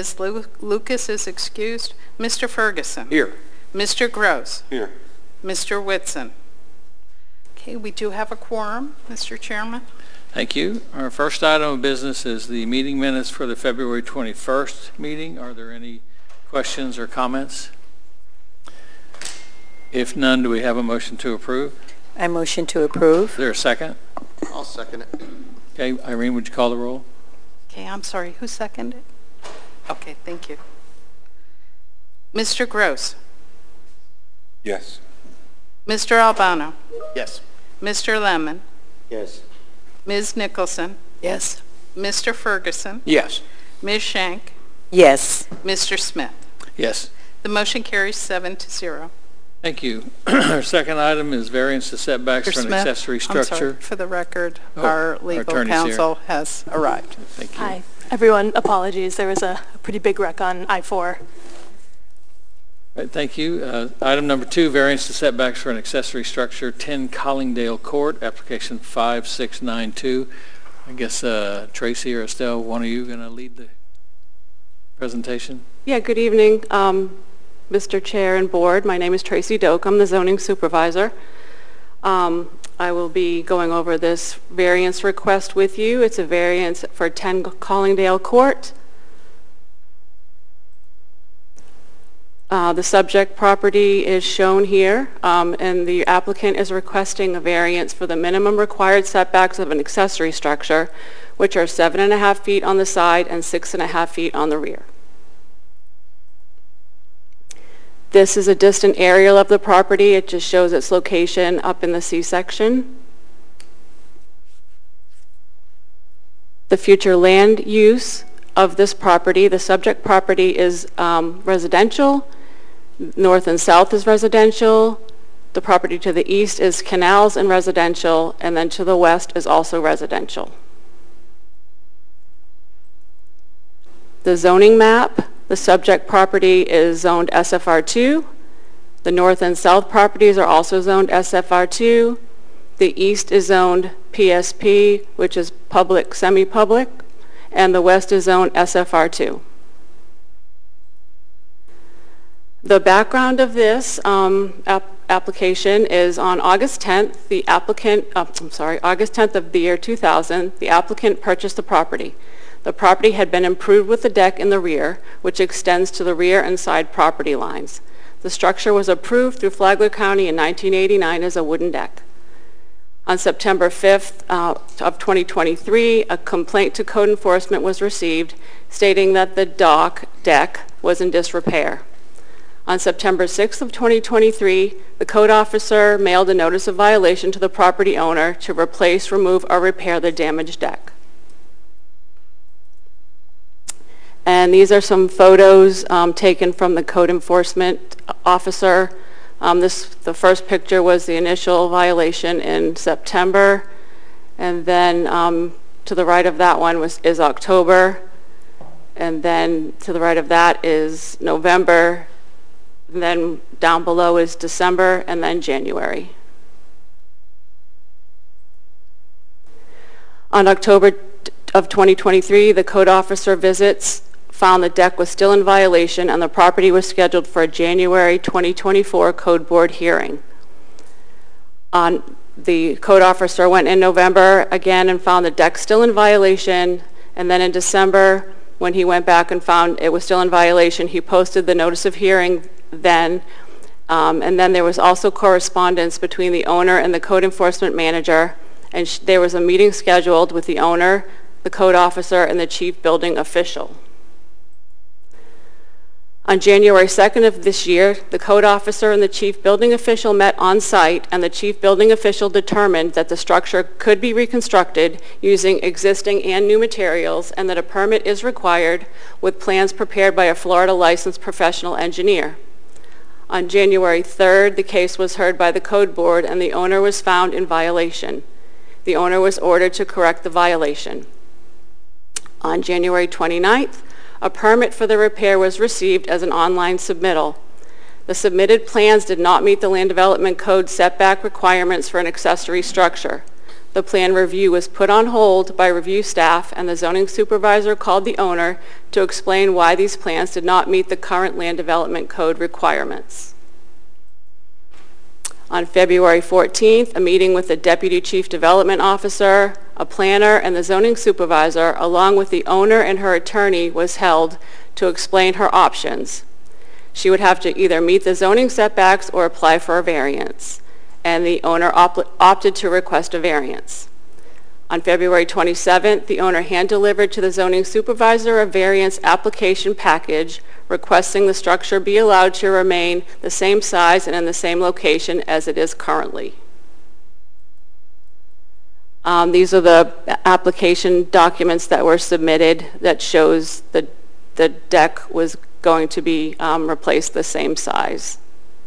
Ms. Lucas is excused. Mr. Ferguson. Here. Mr. Gross. Here. Mr. Whitson. Okay, we do have a quorum, Mr. Chairman. Thank you. Our first item of business is the meeting minutes for the February 21st meeting. Are there any questions or comments? If none, do we have a motion to approve? I motion to approve. Is there a second? I'll second it. Okay, Irene, would you call the roll? Okay, I'm sorry, who seconded? Okay, thank you. Mr. Gross. Yes. Mr. Albano. Yes. Mr. Lemon. Yes. Ms. Nicholson. Yes. Mr. Ferguson. Yes. Ms. Shank. Yes. Mr. Smith. Yes. The motion carries 7-0. Thank you. Our second item is variance to setbacks Mr. for an Smith, accessory I'm structure. sorry, for the record, Oh, our our legal attorney's counsel has arrived. Thank you. Hi, everyone. Apologies. There was a pretty big wreck on I-4. Right, thank you. Item number 2, variance to setbacks for an accessory structure, 10 Collingdale Court, application 5692. I guess Tracy or Estelle, one of you going to lead the presentation? Yeah, good evening, Mr. Chair and Board. My name is Tracy Doak. I'm the zoning supervisor. I will be going over this variance request with you. It's a variance for 10 Collingdale Court. The subject property is shown here, and the applicant is requesting a variance for the minimum required setbacks of an accessory structure, which are 7.5 feet on the side and 6.5 feet on the rear. This is a distant aerial of the property. It just shows its location up in the C-section. The future land use of this property, the subject property is residential. North and south is residential. The property to the east is canals and residential, and then to the west is also residential. The zoning map, the subject property is zoned SFR2. The north and south properties are also zoned SFR2. The east is zoned PSP, which is public, semi-public, and the west is zoned SFR2. The background of this application is on August 10th, August 10th of the year 2000, the applicant purchased the property. The property had been improved with the deck in the rear, which extends to the rear and side property lines. The structure was approved through Flagler County in 1989 as a wooden deck. On September 5th of 2023, a complaint to code enforcement was received stating that the deck was in disrepair. On September 6th of 2023, the code officer mailed a notice of violation to the property owner to replace, remove, or repair the damaged deck. And these are some photos taken from the code enforcement officer. The first picture was the initial violation in September, and then to the right of that one is October, and then to the right of that is November, and then down below is December, and then January. On October of 2023, the code officer visits found the deck was still in violation, and the property was scheduled for a January 2024 code board hearing. The code officer went in November again and found the deck still in violation, and then in December, when he went back and found it was still in violation, he posted the notice of hearing then, and then there was also correspondence between the owner and the code enforcement manager, and there was a meeting scheduled with the owner, the code officer, and the chief building official. On January 2nd of this year, the code officer and the chief building official met on site, and the chief building official determined that the structure could be reconstructed using existing and new materials, and that a permit is required with plans prepared by a Florida licensed professional engineer. On January 3rd, the case was heard by the code board, and the owner was found in violation. The owner was ordered to correct the violation. On January 29th, a permit for the repair was received as an online submittal. The submitted plans did not meet the Land Development Code setback requirements for an accessory structure. the plan review was put on hold by review staff, and the zoning supervisor called the owner to explain why these plans did not meet the current land development code requirements. On February 14th, a meeting with the Deputy Chief Development Officer, a planner, and the zoning supervisor, along with the owner and her attorney, was held to explain her options. She would have to either meet the zoning setbacks or apply for a variance, and the owner opted to request a variance. On February 27th, the owner hand-delivered to the zoning supervisor a variance application package requesting the structure be allowed to remain the same size and in the same location as it is currently. These are the application documents that were submitted that shows the deck was going to be replaced the same size.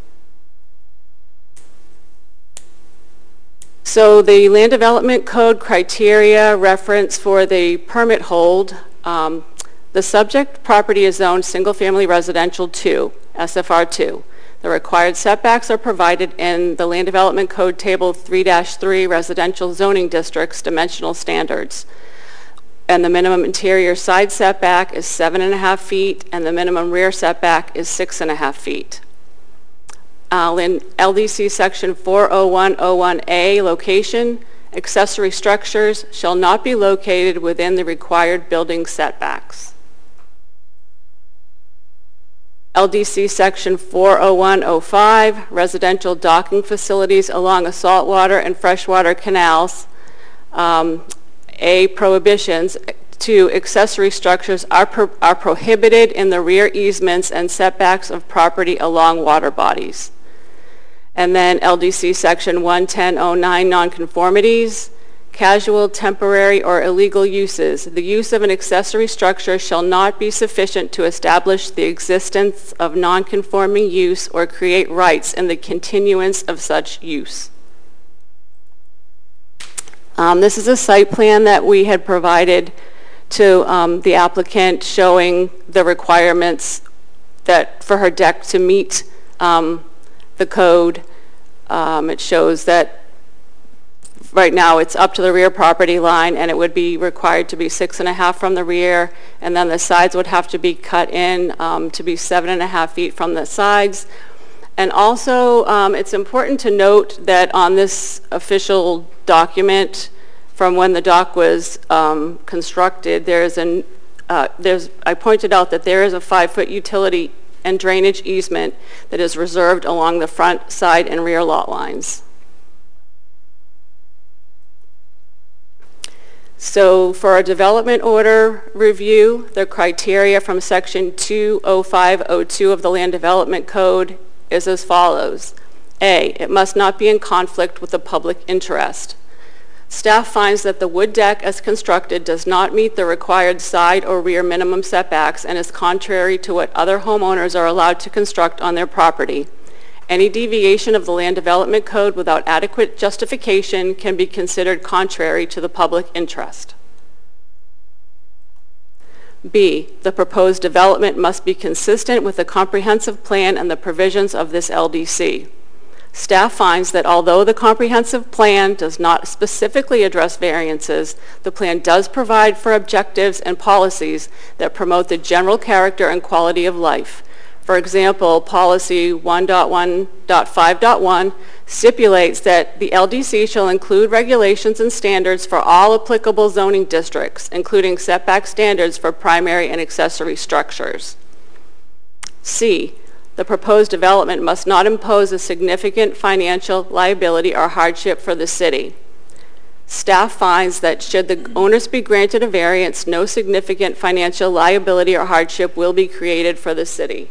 So the Land Development Code criteria reference for the permit hold, the subject property is zoned single-family residential 2, SFR 2. The required setbacks are provided in the Land Development Code Table 3-3 Residential Zoning Districts Dimensional Standards. And the minimum interior side setback is 7.5 feet, and the minimum rear setback is 6.5 feet. In LDC Section 40101A location, accessory structures shall not be located within the required building setbacks. LDC Section 40105, residential docking facilities along a saltwater and freshwater canals. Prohibitions to accessory structures are prohibited in the rear easements and setbacks of property along water bodies. And then LDC Section 11009, nonconformities, casual, temporary, or illegal uses. The use of an accessory structure shall not be sufficient to establish the existence of nonconforming use or create rights in the continuance of such use. This is a site plan that we had provided to the applicant showing the requirements that for her deck to meet the code. It shows that right now it's up to the rear property line, and it would be required to be 6.5 from the rear, and then the sides would have to be cut in to be 7.5 feet from the sides. And also, it's important to note that on this official document from when the dock was constructed, I pointed out that there is a 5-foot utility and drainage easement that is reserved along the front, side, and rear lot lines. So for a development order review, the criteria from Section 20502 of the Land Development Code is as follows. A, it must not be in conflict with the public interest. Staff finds that the wood deck as constructed does not meet the required side or rear minimum setbacks and is contrary to what other homeowners are allowed to construct on their property. Any deviation of the Land Development Code without adequate justification can be considered contrary to the public interest. B, the proposed development must be consistent with the comprehensive plan and the provisions of this LDC. Staff finds that although the comprehensive plan does not specifically address variances, the plan does provide for objectives and policies that promote the general character and quality of life. For example, Policy 1.1.5.1 stipulates that the LDC shall include regulations and standards for all applicable zoning districts, including setback standards for primary and accessory structures. C, the proposed development must not impose a significant financial liability or hardship for the city. Staff finds that should the owners be granted a variance, no significant financial liability or hardship will be created for the city.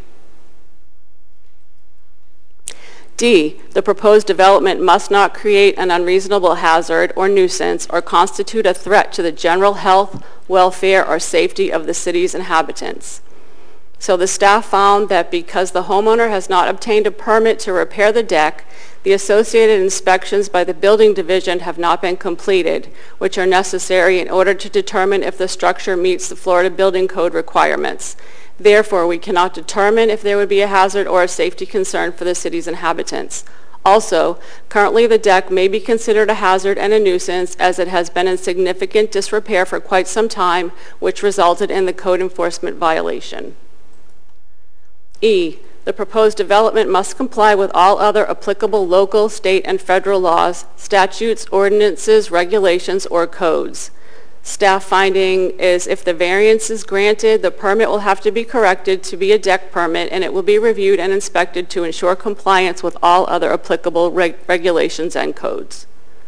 D, the proposed development must not create an unreasonable hazard or nuisance or constitute a threat to the general health, welfare, or safety of the city's inhabitants. So the staff found that because the homeowner has not obtained a permit to repair the deck, the associated inspections by the building division have not been completed, which are necessary in order to determine if the structure meets the Florida Building Code requirements. Therefore, we cannot determine if there would be a hazard or a safety concern for the city's inhabitants. Also, currently the deck may be considered a hazard and a nuisance as it has been in significant disrepair for quite some time, which resulted in the code enforcement violation. E, the proposed development must comply with all other applicable local, state, and federal laws, statutes, ordinances, regulations, or codes. Staff finding is if the variance is granted, the permit will have to be corrected to be a deck permit, and it will be reviewed and inspected to ensure compliance with all other applicable regulations and codes.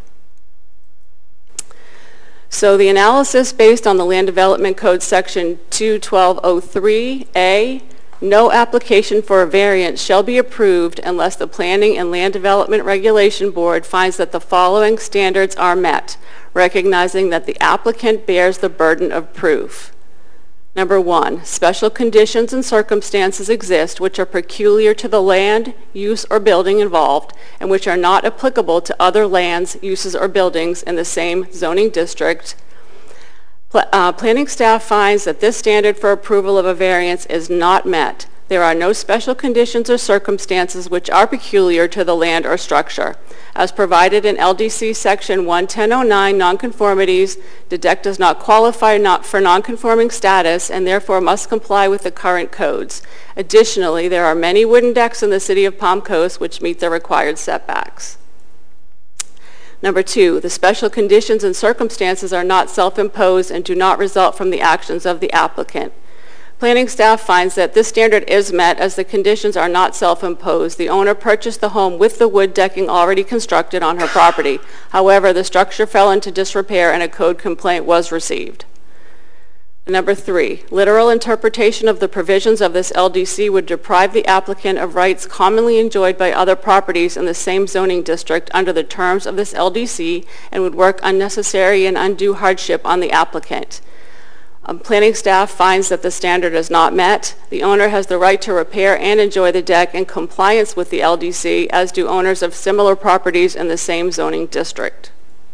So the analysis based on the Land Development Code Section 21203A, no application for a variance shall be approved unless the Planning and Land Development Regulation Board finds that the following standards are met, recognizing that the applicant bears the burden of proof. Number 1, special conditions and circumstances exist which are peculiar to the land, use, or building involved and which are not applicable to other lands, uses, or buildings in the same zoning district. Planning staff finds that this standard for approval of a variance is not met. There are no special conditions or circumstances which are peculiar to the land or structure. As provided in LDC Section 11009 nonconformities, the deck does not qualify for nonconforming status and therefore must comply with the current codes. Additionally, there are many wooden decks in the city of Palm Coast which meet the required setbacks. Number 2, the special conditions and circumstances are not self-imposed and do not result from the actions of the applicant. Planning staff finds that this standard is met as the conditions are not self-imposed. The owner purchased the home with the wood decking already constructed on her property. However, the structure fell into disrepair and a code complaint was received. Number 3, literal interpretation of the provisions of this LDC would deprive the applicant of rights commonly enjoyed by other properties in the same zoning district under the terms of this LDC and would work unnecessary and undue hardship on the applicant. Planning staff finds that the standard is not met. The owner has the right to repair and enjoy the deck in compliance with the LDC, as do owners of similar properties in the same zoning district.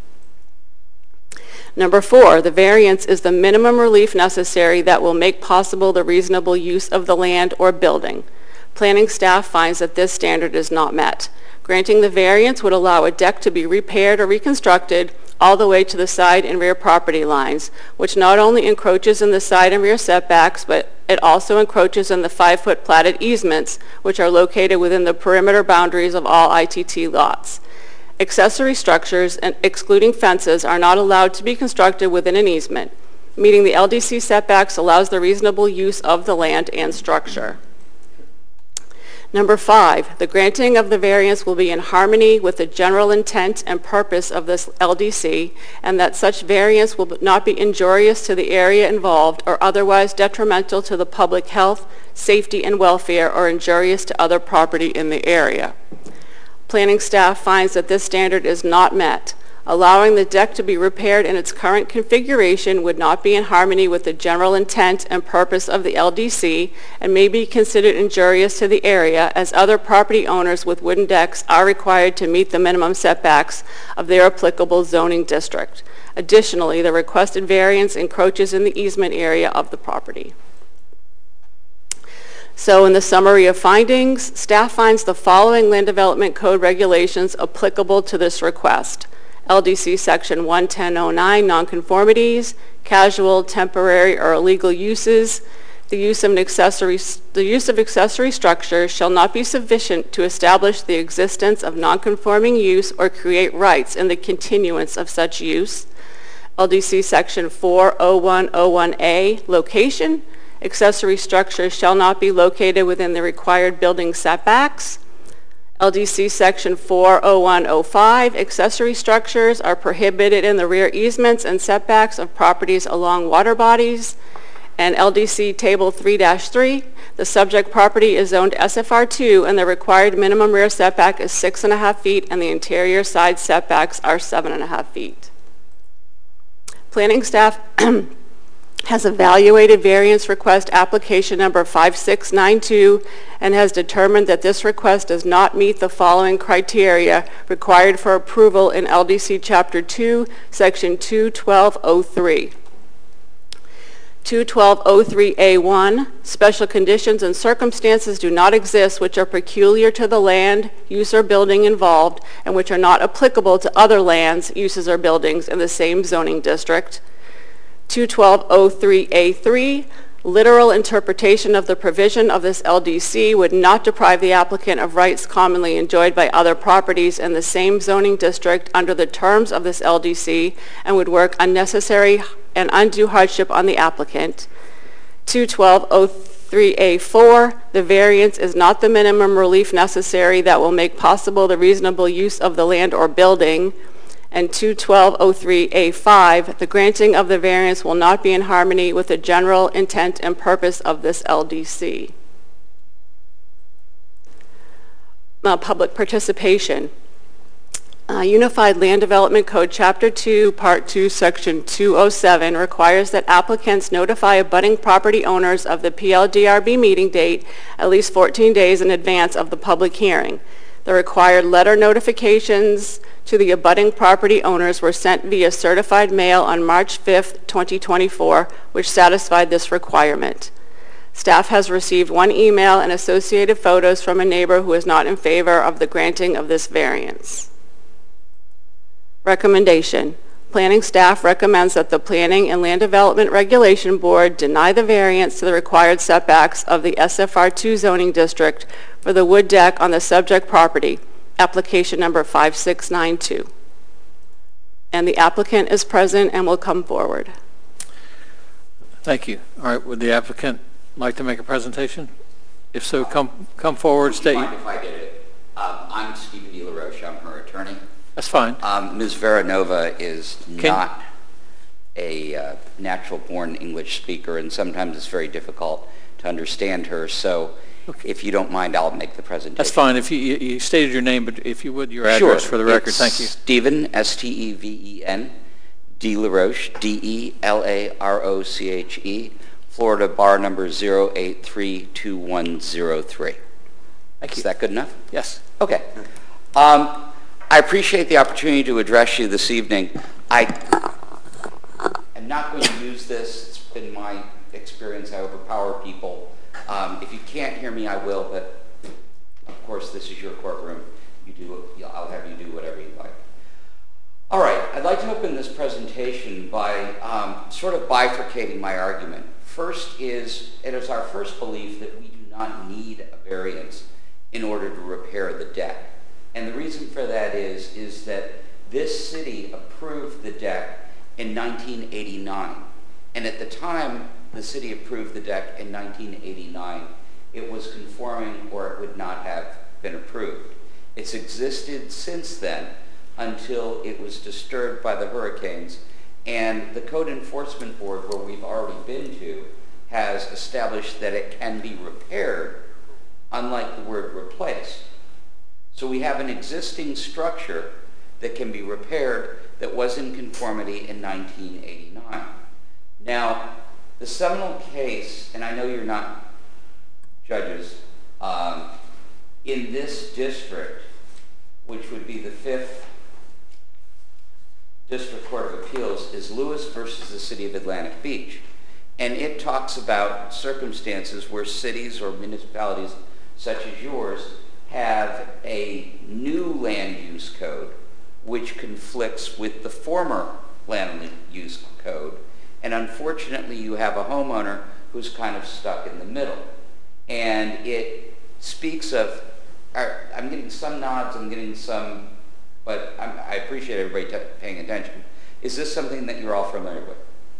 Number 4, the variance is the minimum relief necessary that will make possible the reasonable use of the land or building. Planning staff finds that this standard is not met. Granting the variance would allow a deck to be repaired or reconstructed all the way to the side and rear property lines, which not only encroaches in the side and rear setbacks, but it also encroaches in the 5-foot platted easements, which are located within the perimeter boundaries of all ITT lots. Accessory structures, excluding fences, are not allowed to be constructed within an easement. Meeting the LDC setbacks allows the reasonable use of the land and structure. Number 5, the granting of the variance will be in harmony with the general intent and purpose of this LDC, and that such variance will not be injurious to the area involved or otherwise detrimental to the public health, safety, and welfare, or injurious to other property in the area. Planning staff finds that this standard is not met. Allowing the deck to be repaired in its current configuration would not be in harmony with the general intent and purpose of the LDC and may be considered injurious to the area, as other property owners with wooden decks are required to meet the minimum setbacks of their applicable zoning district. Additionally, the requested variance encroaches in the easement area of the property. So in the summary of findings, staff finds the following Land Development Code regulations applicable to this request. LDC Section 11009 nonconformities, casual, temporary, or illegal uses. The use of accessory structures shall not be sufficient to establish the existence of nonconforming use or create rights in the continuance of such use. LDC Section 40101A, location. Accessory structures shall not be located within the required building setbacks. LDC Section 40105, accessory structures are prohibited in the rear easements and setbacks of properties along water bodies. And LDC Table 3-3, the subject property is zoned SFR2 and the required minimum rear setback is 6.5 feet and the interior side setbacks are 7.5 feet. Planning staff has evaluated variance request application number 5692 and has determined that this request does not meet the following criteria required for approval in LDC Chapter 2, Section 21203. 21203A1, special conditions and circumstances do not exist which are peculiar to the land, use, or building involved, and which are not applicable to other lands, uses, or buildings in the same zoning district. 21203A3, literal interpretation of the provision of this LDC would not deprive the applicant of rights commonly enjoyed by other properties in the same zoning district under the terms of this LDC and would work unnecessary and undue hardship on the applicant. 21203A4, the variance is not the minimum relief necessary that will make possible the reasonable use of the land or building. And 21203A5, the granting of the variance will not be in harmony with the general intent and purpose of this LDC. Public participation. Unified Land Development Code, Chapter 2, Part 2, Section 207 requires that applicants notify abutting property owners of the PLDRB meeting date at least 14 days in advance of the public hearing. The required letter notifications to the abutting property owners were sent via certified mail on March 5th, 2024, which satisfied this requirement. Staff has received one email and associated photos from a neighbor who is not in favor of the granting of this variance. Recommendation. Planning staff recommends that the Planning and Land Development Regulation Board deny the variance to the required setbacks of the SFR2 zoning district for the wood deck on the subject property, application number 5692. And the applicant is present and will come forward. Thank you. All right, would the applicant like to make a presentation? If so, come forward, state. Would you mind if I did it? I'm Stephen DeLaRoche. I'm her attorney. That's fine. Ms. Veranova is not a natural-born English speaker, and sometimes it's very difficult to understand her. So if you don't mind, I'll make the presentation. That's fine. If you stated your name, but if you would, your address for the record. Thank you. Stephen, S-T-E-V-E-N, DeLaRoche, D-E-L-A-R-O-C-H-E, Florida bar number 0832103. Thank you. Is that good enough? Yes. Okay. I appreciate the opportunity to address you this evening. I am not going to use this. It's been my experience. I overpower people. If you can't hear me, I will, but of course this is your courtroom. I'll have you do whatever you like. All right, I'd like to open this presentation by sort of bifurcating my argument. First is, it is our first belief that we do not need a variance in order to repair the deck. And the reason for that is that this city approved the deck in 1989. And at the time the city approved the deck in 1989, it was conforming or it would not have been approved. It's existed since then until it was disturbed by the hurricanes. And the Code Enforcement Board, where we've already been to, has established that it can be repaired, unlike the word replaced. So we have an existing structure that can be repaired that was in conformity in 1989. Now, the seminal case, and I know you're not judges, in this district, which would be the 5th District Court of Appeals, is Lewis versus the City of Atlantic Beach. And it talks about circumstances where cities or municipalities such as yours have a new land use code which conflicts with the former land use code. And unfortunately, you have a homeowner who's kind of stuck in the middle. And it speaks of, I'm getting some nods, I'm getting some, but I appreciate everybody paying attention. Is this something that you're all familiar with?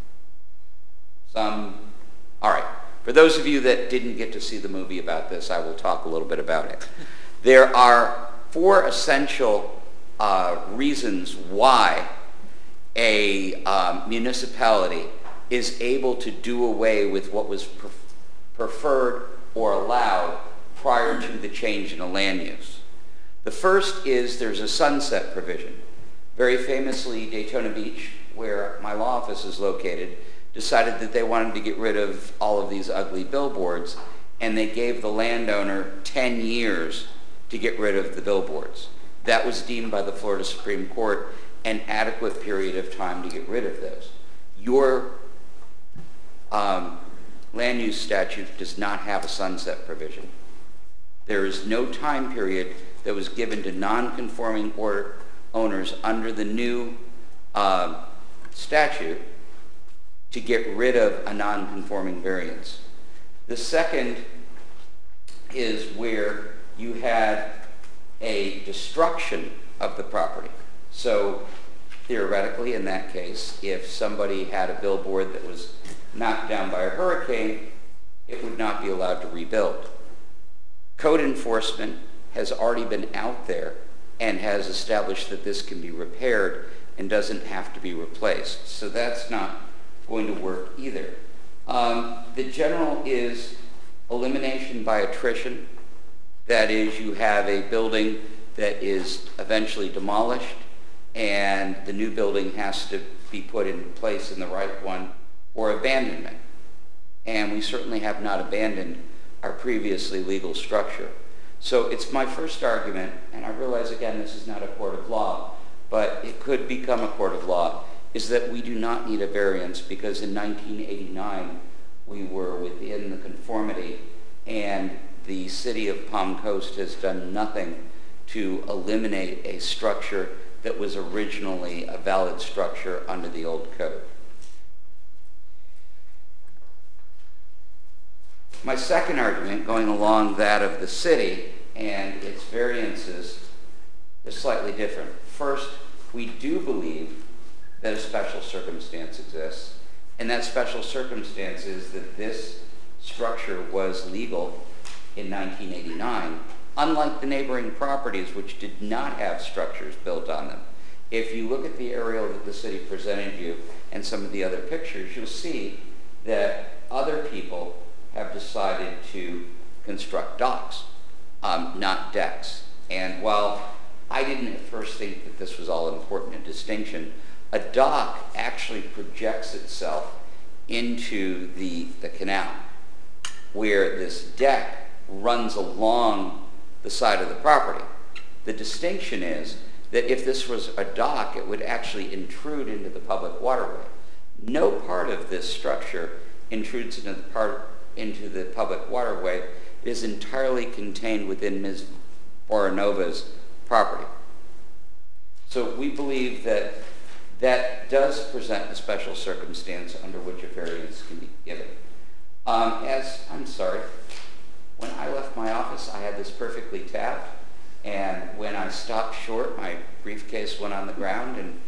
Some? All right. For those of you that didn't get to see the movie about this, I will talk a little bit about it. There are 4 essential reasons why a municipality is able to do away with what was preferred or allowed prior to the change in a land use. The first is there's a sunset provision. Very famously, Daytona Beach, where my law office is located, decided that they wanted to get rid of all of these ugly billboards, and they gave the landowner 10 years to get rid of the billboards. That was deemed by the Florida Supreme Court an adequate period of time to get rid of those. Your land use statute does not have a sunset provision. There is no time period that was given to non-conforming owners under the new statute to get rid of a non-conforming variance. The second is where you had a destruction of the property. So theoretically, in that case, if somebody had a billboard that was knocked down by a hurricane, it would not be allowed to rebuild. Code enforcement has already been out there and has established that this can be repaired and doesn't have to be replaced. So that's not going to work either. The general is elimination by attrition. That is, you have a building that is eventually demolished and the new building has to be put in place in the right one, or abandonment. And we certainly have not abandoned our previously legal structure. So it's my first argument, and I realize again this is not a court of law, but it could become a court of law, is that we do not need a variance because in 1989 we were within the conformity and the city of Palm Coast has done nothing to eliminate a structure that was originally a valid structure under the old code. My second argument, going along that of the city and its variances, is slightly different. First, we do believe that a special circumstance exists, and that special circumstance is that this structure was legal in 1989, unlike the neighboring properties which did not have structures built on them. If you look at the aerial that the city presented you and some of the other pictures, you'll see that other people have decided to construct docks, not decks. And while I didn't at first think that this was all important a distinction, a dock actually projects itself into the canal, where this deck runs along the side of the property. The distinction is that if this was a dock, it would actually intrude into the public waterway. No part of this structure intrudes into the public waterway. It is entirely contained within Ms. Boranova's property. So we believe that that does present a special circumstance under which a variance can be given. I'm sorry, when I left my office, I had this perfectly tabbed, and when I stopped short, my briefcase went on the ground, and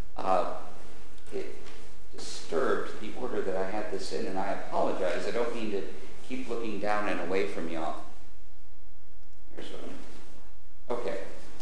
it disturbed the order that I had this in, and I apologize. I don't mean to keep looking down and away from y'all. Here's what I'm... Okay.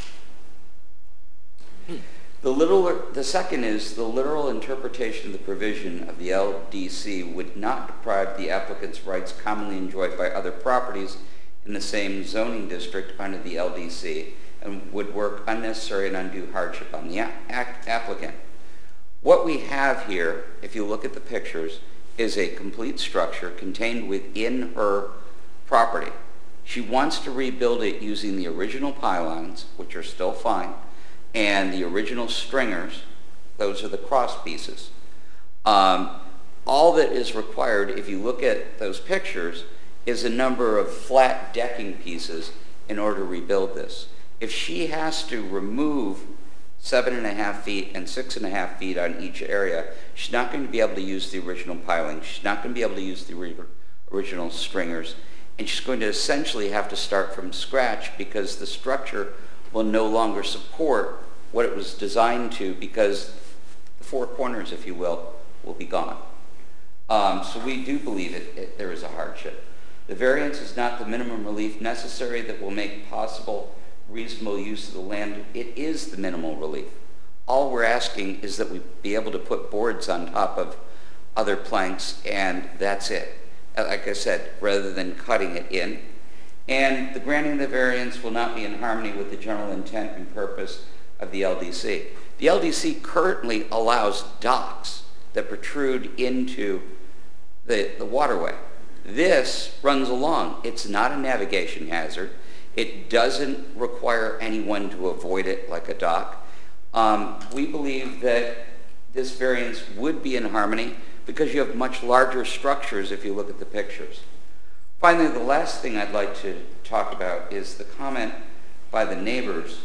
The second is the literal interpretation of the provision of the LDC would not deprive the applicant's rights commonly enjoyed by other properties in the same zoning district under the LDC and would work unnecessary and undue hardship on the applicant. What we have here, if you look at the pictures, is a complete structure contained within her property. She wants to rebuild it using the original pylons, which are still fine, and the original stringers. Those are the cross pieces. All that is required, if you look at those pictures, is a number of flat decking pieces in order to rebuild this. If she has to remove 7.5 feet and 6.5 feet on each area, she's not going to be able to use the original piling. She's not going to be able to use the original stringers. And she's going to essentially have to start from scratch because the structure will no longer support what it was designed to, because the four corners, if you will be gone. So we do believe there is a hardship. The variance is not the minimum relief necessary that will make possible reasonable use of the land. It is the minimal relief. All we're asking is that we be able to put boards on top of other planks, and that's it. Like I said, rather than cutting it in. And the granting of the variance will not be in harmony with the general intent and purpose of the LDC. The LDC currently allows docks that protrude into the waterway. This runs along. It's not a navigation hazard. It doesn't require anyone to avoid it like a dock. We believe that this variance would be in harmony because you have much larger structures if you look at the pictures. Finally, the last thing I'd like to talk about is the comment by the neighbors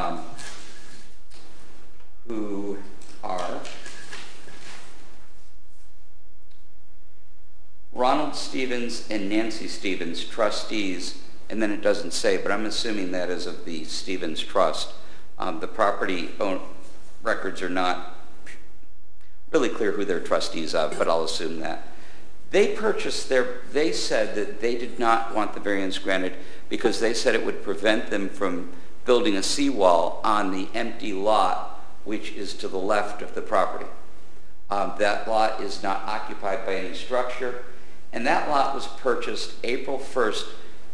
who are Ronald Stevens and Nancy Stevens, trustees, and then it doesn't say, but I'm assuming that is of the Stevens Trust. The property records are not really clear who they're trustees of, but I'll assume that. They said that they did not want the variance granted because they said it would prevent them from building a seawall on the empty lot, which is to the left of the property. That lot is not occupied by any structure, and that lot was purchased April 1st,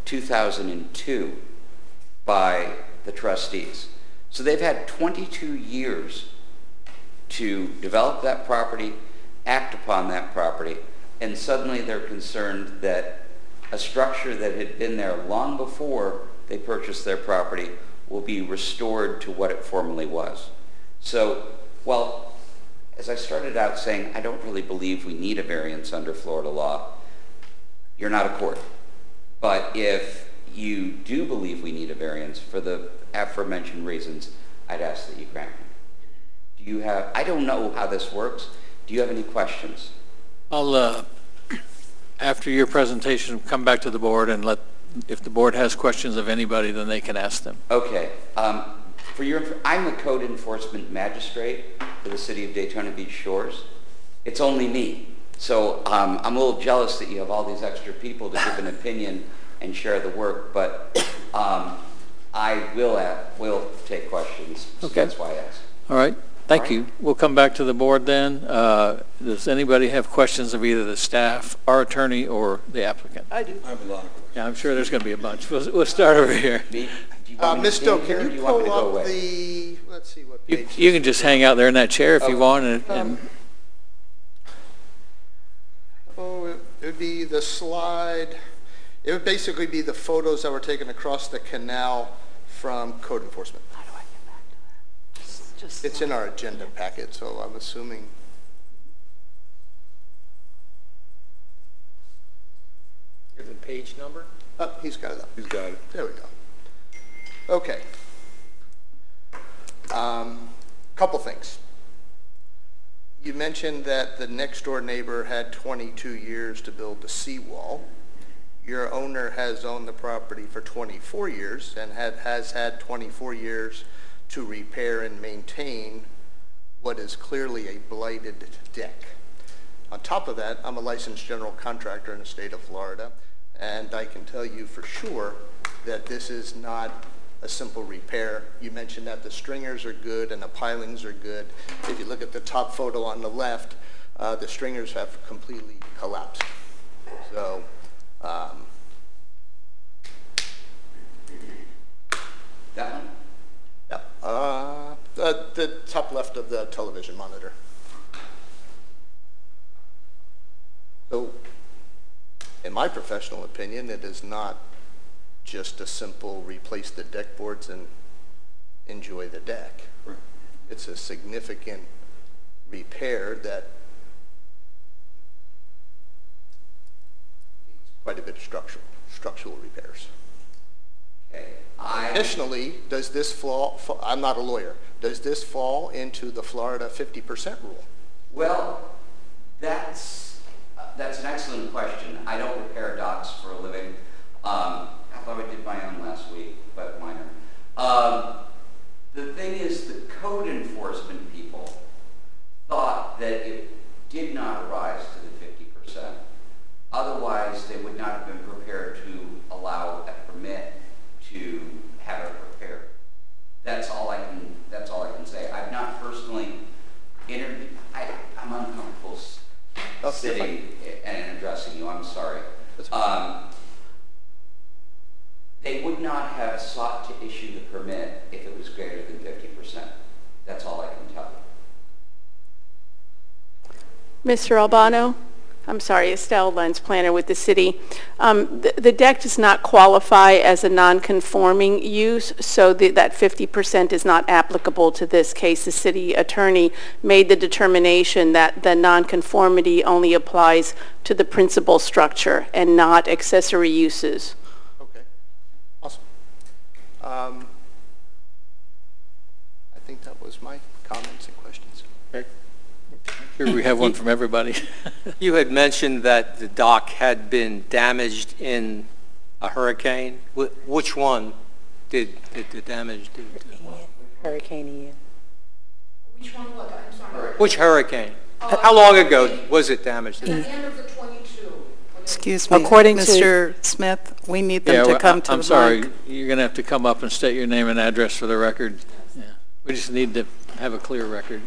2002 by the trustees. So they've had 22 years to develop that property, act upon that property, and suddenly they're concerned that a structure that had been there long before they purchased their property will be restored to what it formerly was. So, well, as I started out saying, I don't really believe we need a variance under Florida law. You're not a court. But if you do believe we need a variance for the aforementioned reasons, I'd ask that you grant it. Do you have, I don't know how this works. Do you have any questions? I'll, after your presentation, come back to the board and if the board has questions of anybody, then they can ask them. Okay. I'm the code enforcement magistrate for the city of Daytona Beach Shores. It's only me. So I'm a little jealous that you have all these extra people to give an opinion and share the work, but I will take questions. So Okay. That's why I asked. All right. Thank you. We'll come back to the board then. Does anybody have questions of either the staff, our attorney, or the applicant? I do. I have a lot of questions. Yeah, I'm sure there's going to be a bunch. We'll start over here. Ms. Stowe, can you pull up the, let's see what page. You can just hang out there in that chair if you want. It would be the slide. It would basically be the photos that were taken across the canal from code enforcement. How do I get back to that? Just It's in our agenda packet, so I'm assuming. Here's the page number. Oh, he's got it up. He's got it. There we go. Okay. Couple things. You mentioned that the next door neighbor had 22 years to build the seawall. Your owner has owned the property for 24 years and has had 24 years to repair and maintain what is clearly a blighted deck. On top of that, I'm a licensed general contractor in the state of Florida, and I can tell you for sure that this is not a simple repair. You mentioned that the stringers are good and the pilings are good. If you look at the top photo on the left, the stringers have completely collapsed. So, That one? yeah, the top left of the television monitor. So, in my professional opinion, it is not just a simple replace the deck boards and enjoy the deck. Right. It's a significant repair that needs quite a bit of structural repairs. Okay. Additionally, does this fall, I'm not a lawyer, does this fall into the Florida 50% rule? Well, that's an excellent question. I don't repair docks for a living. Although I did my own last week, but minor. The thing is, the code enforcement people thought that it did not rise to the 50%. Otherwise, they would not have been prepared to allow a permit to have it repaired. That's all I can say. I've not personally interviewed. I'm uncomfortable sitting and addressing you. I'm sorry. They would not have sought to issue the permit if it was greater than 50%. That's all I can tell you. Mr. Albano, I'm sorry, Estelle Lenz, planner with the city. The deck does not qualify as a non-conforming use, so that 50% is not applicable to this case. The city attorney made the determination that the non-conformity only applies to the principal structure and not accessory uses. Okay, awesome. I think that was my comments and questions. Sure, we have one from everybody. You had mentioned that the dock had been damaged in a hurricane. Which one did the damage do to? Hurricane Ian. Which one was it? I'm sorry. Which hurricane? How long ago was it damaged? At the end of the 22. Excuse me, According to- Mr. Smith, we need them to well, come to the I'm sorry, mic. you're going to have to come up and state your name and address for the record. Yeah. We just need to have a clear record.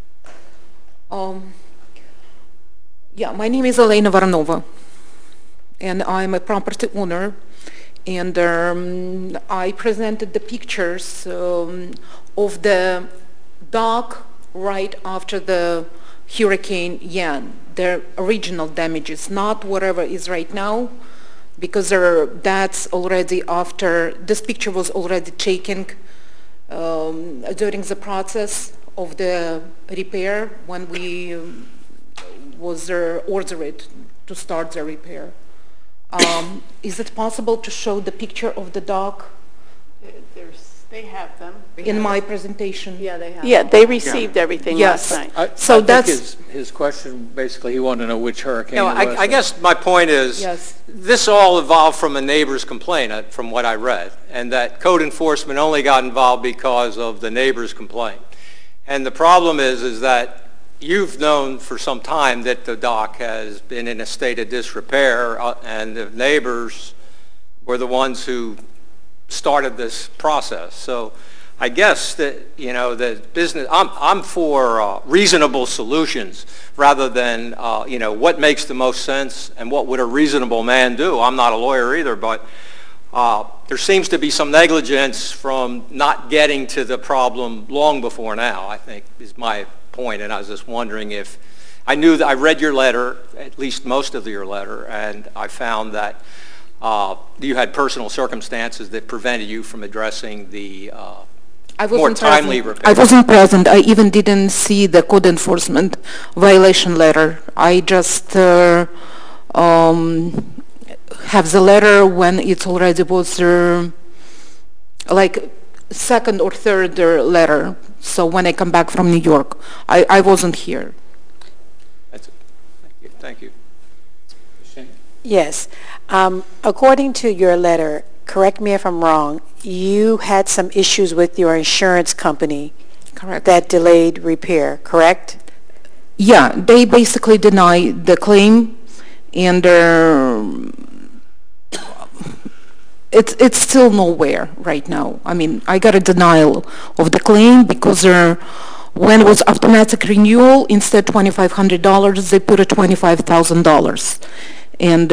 Yeah, my name is Elena Varanova, and I'm a property owner, and I presented the pictures of the dock right after the Hurricane Ian, the original damages, not whatever is right now, because that's already after, this picture was already taken during the process of the repair when we was ordered to start the repair. Is it possible to show the picture of the dock They have them. in my presentation? Yeah, they have. Yeah, they received everything Yes. last night. So I think that's- his question, basically, he wanted to know which hurricane No, it was. I guess my point is, Yes. this all evolved from a neighbor's complaint, from what I read, and that code enforcement only got involved because of the neighbor's complaint. And the problem is that you've known for some time that the dock has been in a state of disrepair, and the neighbors were the ones who started this process. So I guess that, the business, I'm for reasonable solutions rather than, what makes the most sense and what would a reasonable man do. I'm not a lawyer either, but there seems to be some negligence from not getting to the problem long before now, I think, is my point. And I was just wondering if, I knew that I read your letter, at least most of your letter, and I found that you had personal circumstances that prevented you from addressing the more timely repair. I wasn't present. I even didn't see the code enforcement violation letter. I just have the letter when it already was like second or third letter. So when I come back from New York, I wasn't here. That's it. Thank you. Yes. According to your letter, correct me if I'm wrong, you had some issues with your insurance company. Correct. That delayed repair, correct? Yeah, they basically denied the claim, and it's still nowhere right now. I mean, I got a denial of the claim because when it was automatic renewal, instead $2,500, they put a $25,000. And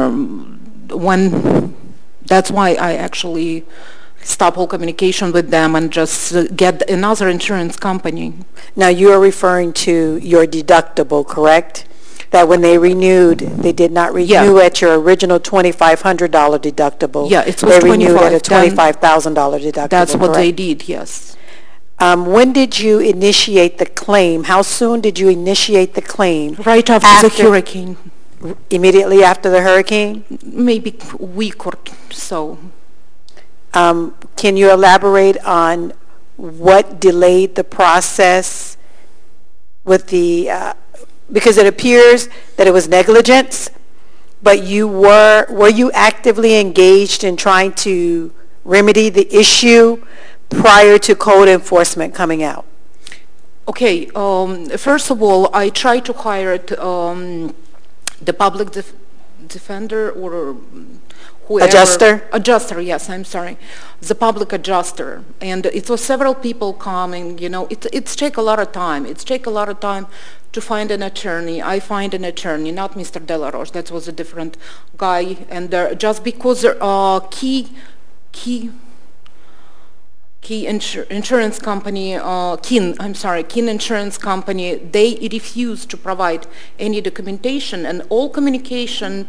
that's why I actually stop all communication with them and just get another insurance company. Now, you are referring to your deductible, correct? That when they renewed, they did not renew at your original $2,500 deductible. Yeah, it was They renewed at a $25,000. $25,000 deductible, That's what they correct? did, yes. When did you initiate the claim? How soon did you initiate the claim? Right after the hurricane. Immediately after the hurricane? Maybe a week or so. Can you elaborate on what delayed the process with the, because it appears that it was negligence, but were you actively engaged in trying to remedy the issue prior to code enforcement coming out? Okay, first of all, I tried to hire the public defender or whoever. Adjuster? Adjuster, yes, I'm sorry. The public adjuster. And it was several people coming, it's take a lot of time. It's take a lot of time to find an attorney. I find an attorney, not Mr. Delaroche. That was a different guy. And just because key Insurance Company, Kin Insurance Company, they refused to provide any documentation, and all communication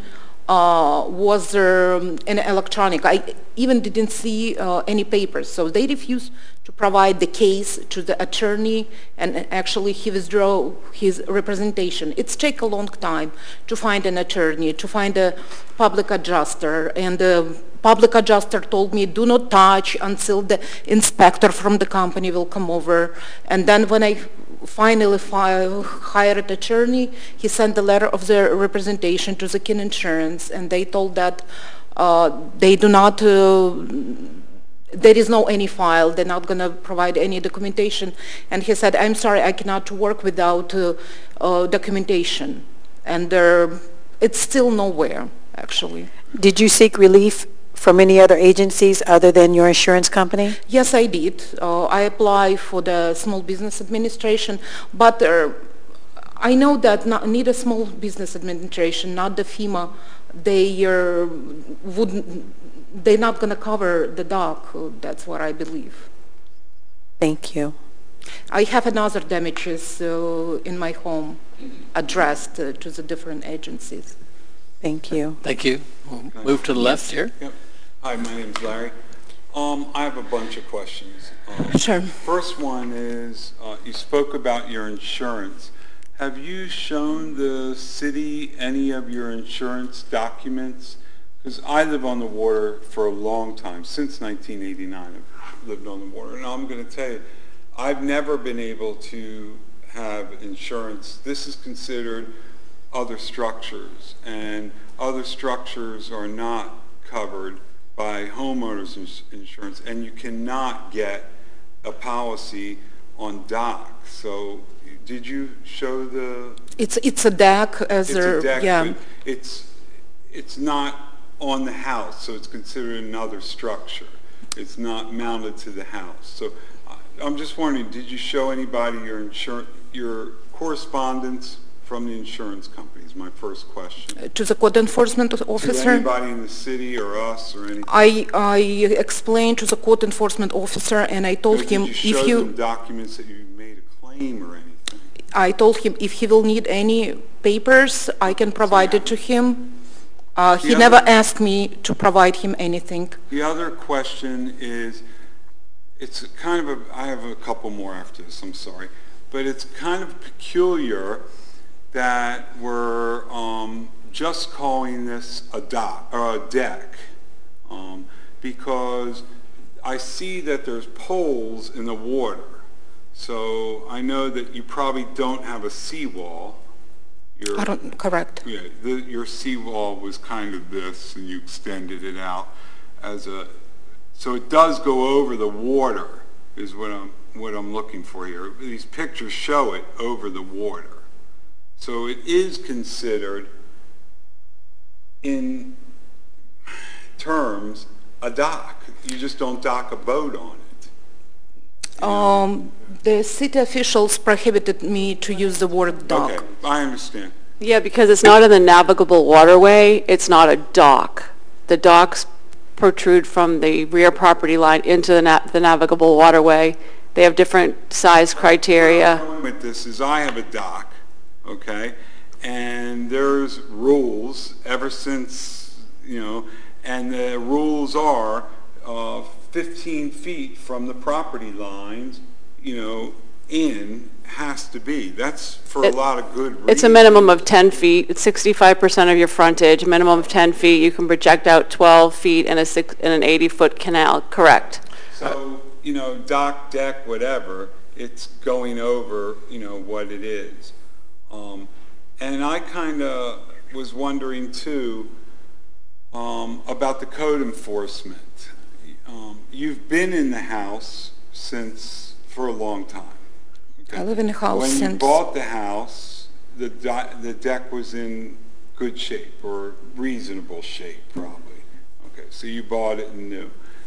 was in electronic. I even didn't see any papers, so they refused to provide the case to the attorney, and actually he withdrew his representation. It's take a long time to find an attorney, to find a public adjuster, and the public adjuster told me, do not touch until the inspector from the company will come over. And then when I finally hired an attorney, he sent the letter of the representation to the Kin Insurance, and they told that they do not, there is no any file, they're not going to provide any documentation. And he said, I'm sorry, I cannot work without documentation. And it's still nowhere, actually. Did you seek relief from any other agencies other than your insurance company? Yes, I did. I applied for the Small Business Administration, but I know that need a Small Business Administration, not the FEMA. They're not going to cover the dock. That's what I believe. Thank you. I have another damages in my home addressed to the different agencies. Thank you. Thank you. We'll move to the left here. Yep. Hi, my name's Larry. I have a bunch of questions. Sure. First one is, you spoke about your insurance. Have you shown the city any of your insurance documents? Because I live on the water for a long time, since 1989 I've lived on the water, and I'm going to tell you, I've never been able to have insurance. This is considered other structures, and other structures are not covered by homeowners insurance, and you cannot get a policy on dock. So did you show the... It's a deck. It's a deck, yeah. It's not on the house, so it's considered another structure. It's not mounted to the house. So I'm just wondering, did you show anybody your correspondence from the insurance company is my first question. To the code enforcement officer? To anybody in the city or us or anything? I explained to the code enforcement officer, and I told him if you... Did you show them documents that you made a claim or anything? I told him if he will need any papers, I can provide it to him. He never asked me to provide him anything. The other question is, it's kind of I have a couple more after this, I'm sorry, but it's kind of peculiar that we're just calling this a dock or a deck, because I see that there's poles in the water. So I know that you probably don't have a seawall. Correct. Yeah, your seawall was kind of this, and you extended it out as a. So it does go over the water, is what I'm looking for here. These pictures show it over the water. So it is considered, in terms, a dock. You just don't dock a boat on it. The city officials prohibited me to use the word dock. Okay, I understand. Yeah, because it's not in the navigable waterway, it's not a dock. The docks protrude from the rear property line into the navigable waterway. They have different size criteria. Where I'm going with this is I have a dock, okay, and there's rules ever since, and the rules are 15 feet from the property lines, in has to be. That's for a lot of good reasons. It's a minimum of 10 feet. It's 65% of your frontage, minimum of 10 feet. You can project out 12 feet in an 80-foot canal, correct. So, dock, deck, whatever, it's going over, what it is. And I kind of was wondering, too, about the code enforcement. You've been in the house for a long time. Okay? I live in a house since... When you since... bought the house, the deck was in good shape, or reasonable shape, probably. Okay, so you bought it new.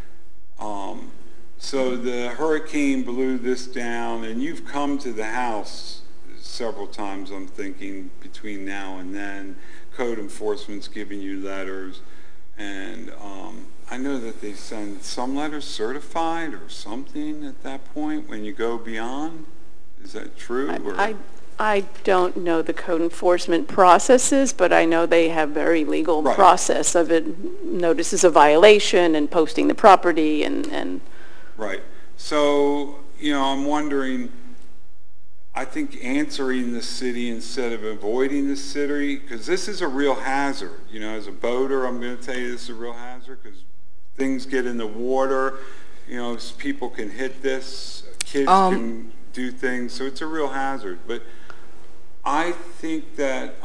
So the hurricane blew this down, and you've come to the house several times, I'm thinking, between now and then. Code enforcement's giving you letters, and I know that they send some letters certified or something at that point when you go beyond. Is that true? I don't know the code enforcement processes, but I know they have very legal process of it, notices of violation and posting the property and. Right. So, I'm wondering, I think answering the city instead of avoiding the city, because this is a real hazard. As a boater, I'm going to tell you this is a real hazard because things get in the water, people can hit this, kids can do things, so it's a real hazard. But I think that,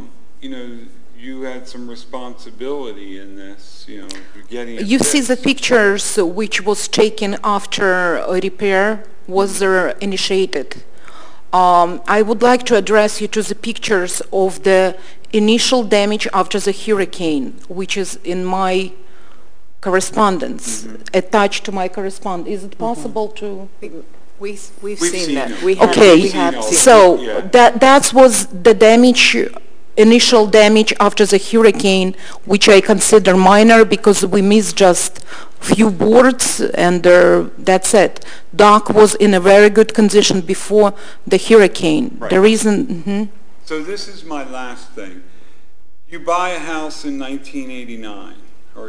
you had some responsibility in this, getting it You see fixed. the pictures which was taken after a repair was initiated. I would like to address you to the pictures of the initial damage after the hurricane, which is in my correspondence, attached to my correspondence. Is it possible to? We've seen seen that. them. We have Okay, seen so Yeah. that was the damage, initial damage after the hurricane, which I consider minor because we missed just few boards and that's it. Dock was in a very good condition before the hurricane. Right. The reason, So this is my last thing. You buy a house in 1989, or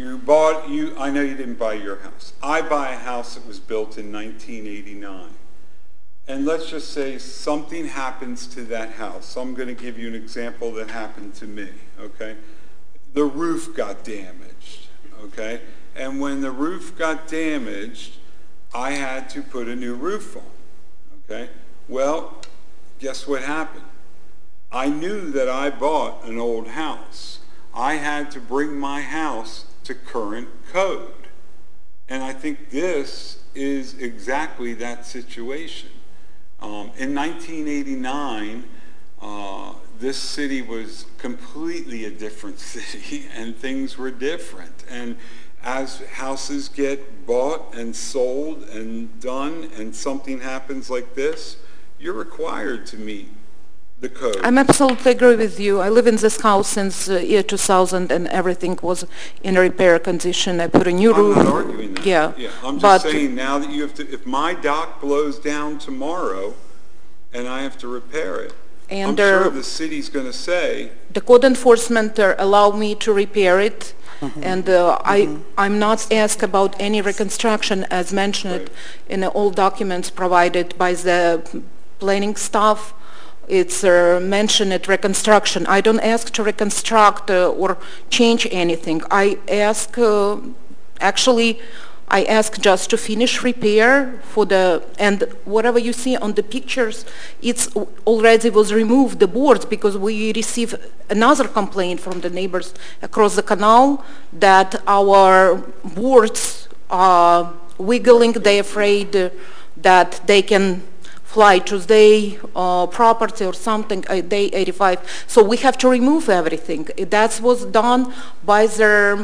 I know you didn't buy your house. I buy a house that was built in 1989. And let's just say something happens to that house. I'm going to give you an example that happened to me, okay? The roof got damaged, okay? And when the roof got damaged, I had to put a new roof on, okay? Well, guess what happened? I knew that I bought an old house. I had to bring my house to current code. And I think this is exactly that situation. In 1989, this city was completely a different city and things were different. And as houses get bought and sold and done and something happens like this, you're required to meet the code. I'm absolutely agree with you. I live in this house since year 2000 and everything was in repair condition. I put a new roof. I'm not arguing that. Yeah. I'm but just saying now that you have to, if my dock blows down tomorrow and I have to repair it, And I'm sure the city's going to say, the code enforcement allow me to repair it, and I'm not asked about any reconstruction as mentioned in all documents provided by the planning staff. It's mentioned at reconstruction. I don't ask to reconstruct or change anything. I ask, I ask just to finish repair for and whatever you see on the pictures, it's already was removed, the boards, because we received another complaint from the neighbors across the canal that our boards are wiggling. They're afraid that they can fly to their property or something, day 85. So we have to remove everything. That was done by their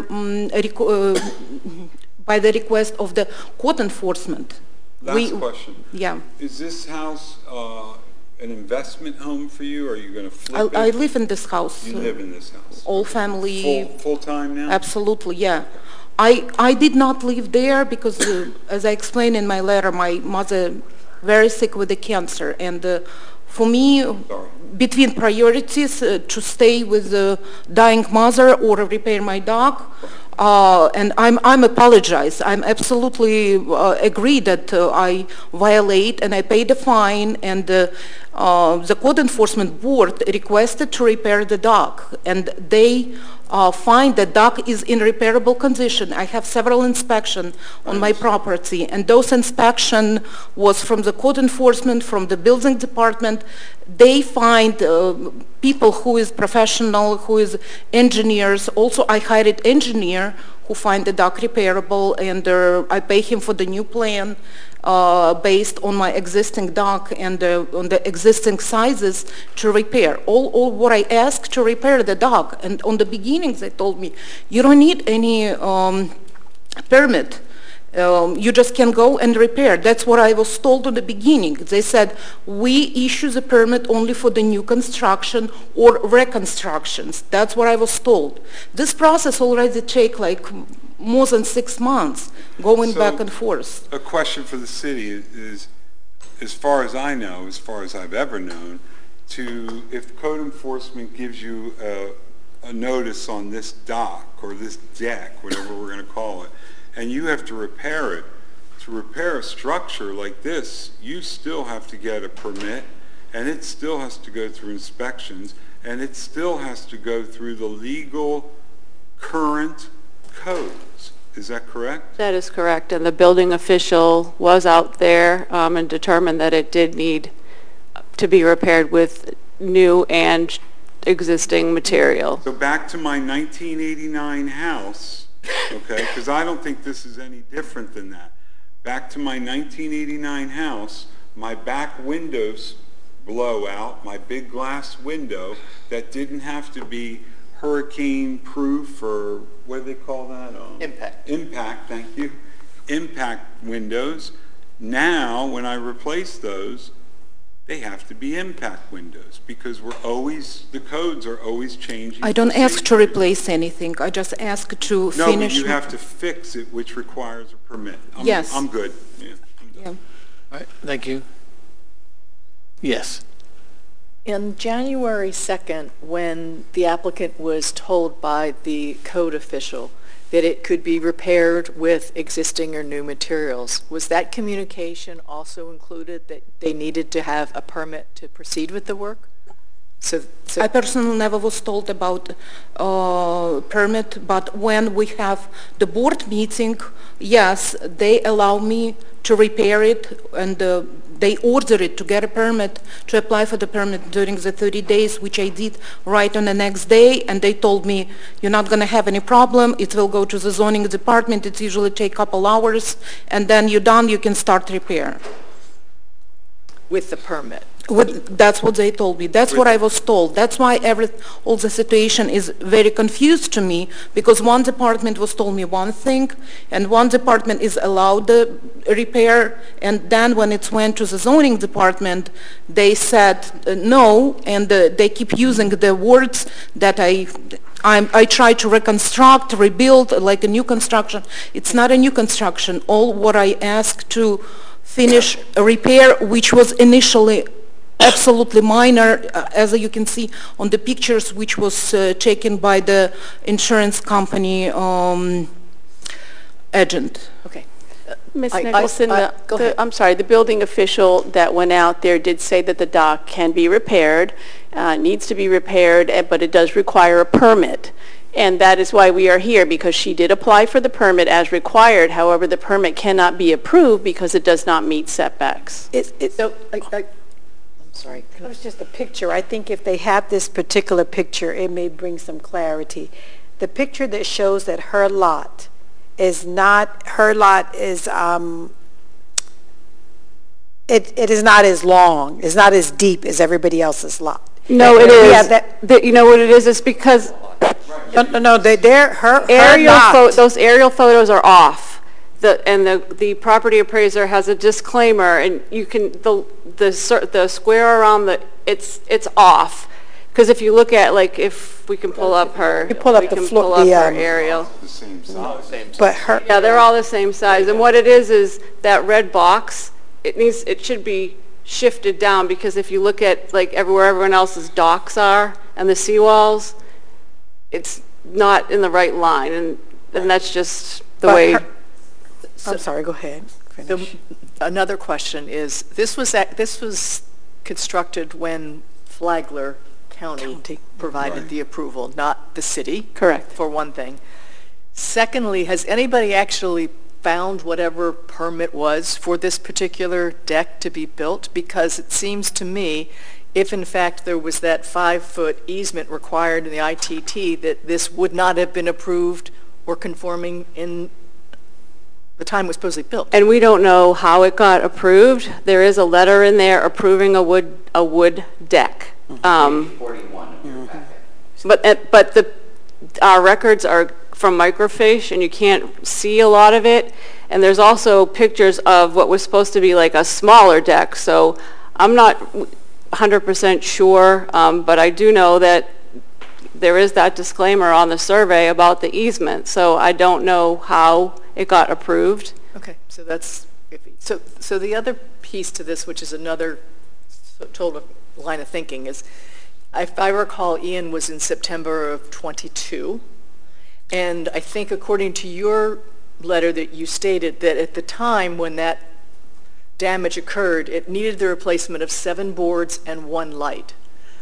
by the request of the court enforcement. last question. Yeah. Is this house an investment home for you? Or are you going to flip I it? live in this house. You live in this house? All family. Full-time now? Absolutely, yeah. I did not live there because, as I explained in my letter, my mother very sick with the cancer, and for me, between priorities to stay with the dying mother or repair my dog, and I'm apologize. I'm absolutely agree that I violate and I paid the fine, and the code enforcement board requested to repair the dog, and they find that dog is in repairable condition. I have several inspections on my property, and those inspection was from the code enforcement, from the building department. They find people who is professional, who is engineers. Also, I hired engineer who find the dog repairable, and I pay him for the new plan based on my existing dock and on the existing sizes to repair. All what I asked to repair the dock, and on the beginning they told me, you don't need any permit. You just can go and repair. That's what I was told in the beginning. They said, we issue the permit only for the new construction or reconstructions. That's what I was told. This process already take like more than 6 months, going So, back and forth. A question for the city is, as far as I know, as far as I've ever known, if code enforcement gives you a notice on this dock or this deck, whatever we're going to call it, and you have to repair it, to repair a structure like this, you still have to get a permit, and it still has to go through inspections, and it still has to go through the legal current codes. Is that correct? That is correct, and the building official was out there and determined that it did need to be repaired with new and existing material. So back to my 1989 house, okay, because I don't think this is any different than that. Back to my 1989 house, my back windows blow out, my big glass window that didn't have to be hurricane proof, or what do they call that? Impact. Impact, thank you. Impact windows. Now, when I replace those, they have to be impact windows because the codes are always changing. I don't ask to replace anything. I just ask to No, finish. but you have to fix it, which requires a permit. Yes. I'm good. Yeah. Yeah. All right, thank you. Yes. On January 2nd, when the applicant was told by the code official that it could be repaired with existing or new materials, was that communication also included that they needed to have a permit to proceed with the work? So I personally never was told about permit, but when we have the board meeting, yes, they allow me to repair it, and they order it to get a permit, to apply for the permit during the 30 days, which I did right on the next day, and they told me, you're not going to have any problem, it will go to the zoning department, it usually take a couple hours, and then you're done, you can start repair. with the permit? That's what they told me. That's what I was told. That's why all the situation is very confused to me, because one department was told me one thing, and one department is allowed the repair, and then when it went to the zoning department, they said no, and they keep using the words that I try to reconstruct, rebuild, like a new construction. It's not a new construction. All what I asked to finish a repair, which was initially absolutely minor, as you can see on the pictures, which was taken by the insurance company agent. Okay. Ms. I- Nicholson, go ahead. I'm sorry, the building official that went out there did say that the dock can be repaired, needs to be repaired, but it does require a permit. And that is why we are here, because she did apply for the permit as required. However, the permit cannot be approved because it does not meet setbacks. I'm sorry. It was just a picture. I think if they have this particular picture, it may bring some clarity. The picture that shows that her lot is not, it is not as long, it's not as deep as everybody else's lot. No, it We have is. You know what it is? It's because No, her lot. those aerial photos are off. The property appraiser has a disclaimer, and you can the square around it's off, because if you look at, like, if we can pull up her, You pull up we the can floor- pull up the, her aerial. The same size. But her, Yeah, they're all the same size, and what it is that red box, it should be shifted down, because if you look at, like, where everyone else's docks are and the seawalls, it's not in the right line, and that's just the But way. I'm sorry, go ahead. Finish. Another question is, this was constructed when Flagler County provided the approval, not the city? Correct. For one thing. Secondly, has anybody actually found whatever permit was for this particular deck to be built? Because it seems to me, if in fact there was that 5-foot easement required in the ITT, that this would not have been approved or conforming in the time it was supposedly built. And we don't know how it got approved. There is a letter in there approving a wood deck. 41 of your packet. But our records are from microfiche, and you can't see a lot of it. And there's also pictures of what was supposed to be like a smaller deck. So I'm not 100% sure, but I do know that there is that disclaimer on the survey about the easement, so I don't know how it got approved. Okay, so that's iffy. So the other piece to this, which is another total line of thinking, is if I recall, Ian was in September of 22, and I think according to your letter that you stated that at the time when that damage occurred, it needed the replacement of 7 boards and 1 light.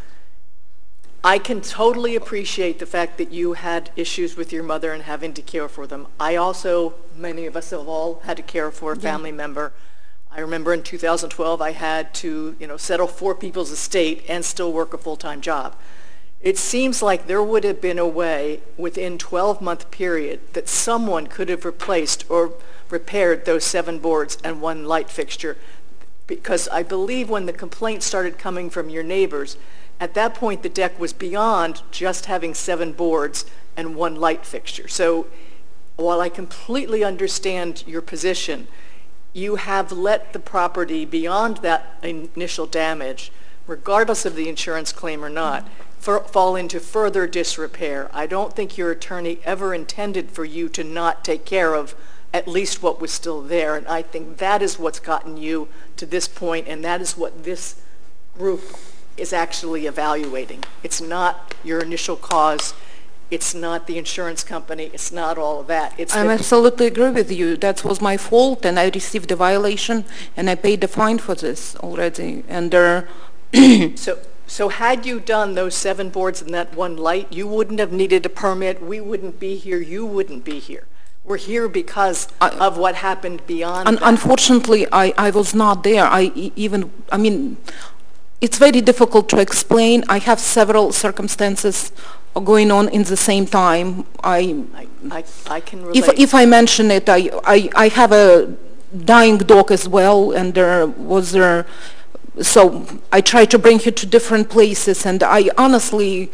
I can totally appreciate the fact that you had issues with your mother and having to care for them. I also, many of us have all had to care for a family member. I remember in 2012 I had to, settle 4 people's estate and still work a full-time job. It seems like there would have been a way within 12-month period that someone could have replaced or repaired those 7 boards and 1 light fixture, because I believe when the complaint started coming from your neighbors, at that point the deck was beyond just having 7 boards and 1 light fixture. So while I completely understand your position, you have let the property beyond that initial damage, regardless of the insurance claim or not, fall into further disrepair. I don't think your attorney ever intended for you to not take care of at least what was still there, and I think that is what's gotten you to this point, and that is what this group is actually evaluating. It's not your initial cause, it's not the insurance company, it's not all of that. I absolutely agree with you. That was my fault, and I received a violation, and I paid the fine for this already. And So had you done those 7 boards and that 1 light, you wouldn't have needed a permit, we wouldn't be here, you wouldn't be here. We're here because of what happened beyond that. Unfortunately, I was not there. It's very difficult to explain. I have several circumstances going on in the same time. I can relate. If I mention it, I have a dying dog as well, and so I try to bring her to different places, and I honestly,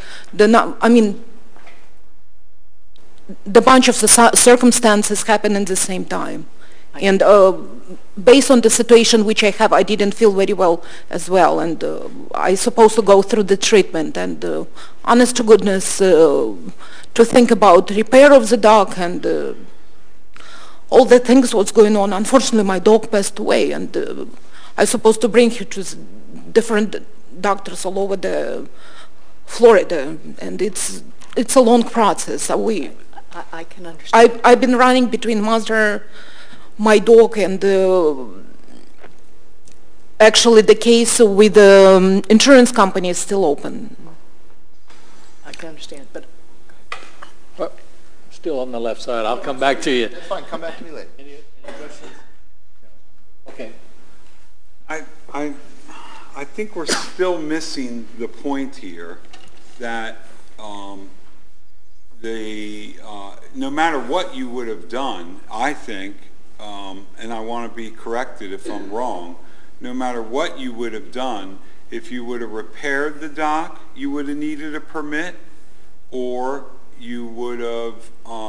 the bunch of the circumstances happen in the same time. And based on the situation which I have, I didn't feel very well as well, and I supposed to go through the treatment, and honest to goodness, to think about repair of the dog and all the things what's going on. Unfortunately, my dog passed away, and I supposed to bring her to different doctors all over the Florida, and it's a long process. I can understand. I've been running between mother, my dog, and actually the case with the insurance company is still open. I can understand, but still on the left side. I'll come back to you. That's fine. Come back to me later. Any questions? No. Okay. I think we're still missing the point here that no matter what you would have done, I think, and I want to be corrected if I'm wrong, no matter what you would have done, if you would have repaired the dock, you would have needed a permit, or you would have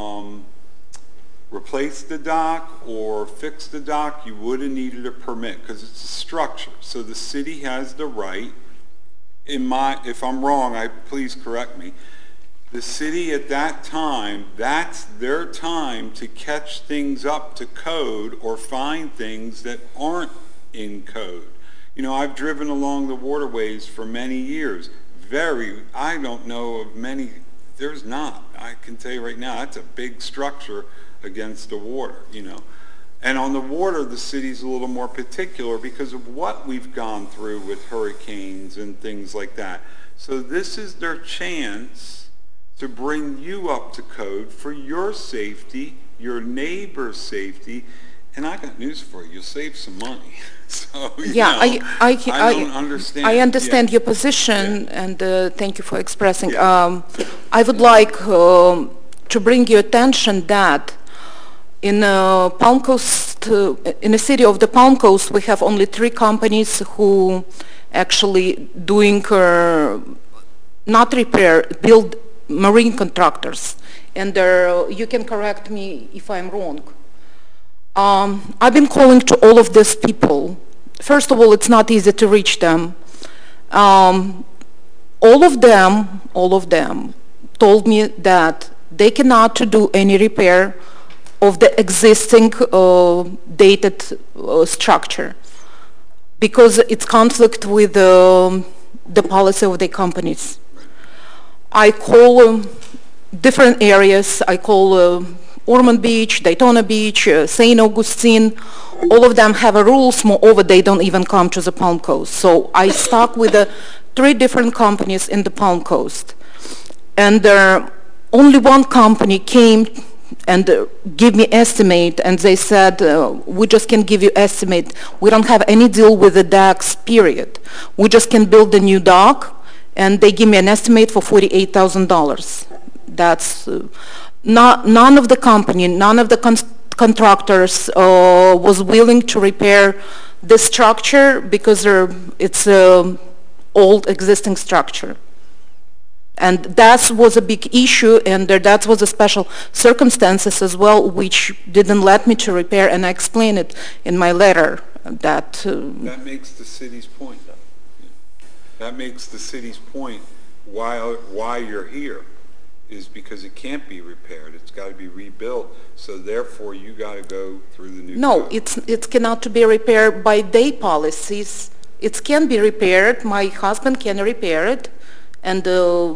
replaced the dock or fixed the dock, you would have needed a permit because it's a structure. So the city has the right, if I'm wrong, please correct me, the city at that time, that's their time to catch things up to code or find things that aren't in code. I've driven along the waterways for many years. I don't know of many, there's not. I can tell you right now, that's a big structure against the water, And on the water, the city's a little more particular because of what we've gone through with hurricanes and things like that. So this is their chance to bring you up to code for your safety, your neighbor's safety, and I got news for you. You'll save some money. So, I don't understand. I understand your position, and thank you for expressing. I would like to bring your attention that in Palm Coast, in the city of the Palm Coast, we have only 3 companies who actually doing not repair, build marine contractors, and you can correct me if I'm wrong. I've been calling to all of these people. First of all, it's not easy to reach them. All of them told me that they cannot do any repair of the existing dated structure because it's conflict with the policy of the companies. I call different areas. I call Ormond Beach, Daytona Beach, St. Augustine. All of them have rules. Moreover, they don't even come to the Palm Coast. So I stuck with 3 different companies in the Palm Coast. And only one company came and give me estimate, and they said, we just can give you estimate. We don't have any deal with the docks, period. We just can build a new dock, and they give me an estimate for $48,000. That's none of the company, none of the contractors was willing to repair the structure because it's an old existing structure. And that was a big issue, and that was a special circumstances as well, which didn't let me to repair, and I explained it in my letter. That makes the city's point. That makes the city's point why you're here is because it can't be repaired. It's got to be rebuilt. So therefore, you got to go through the new. No, code. it cannot be repaired by their policies. It can be repaired. My husband can repair it. And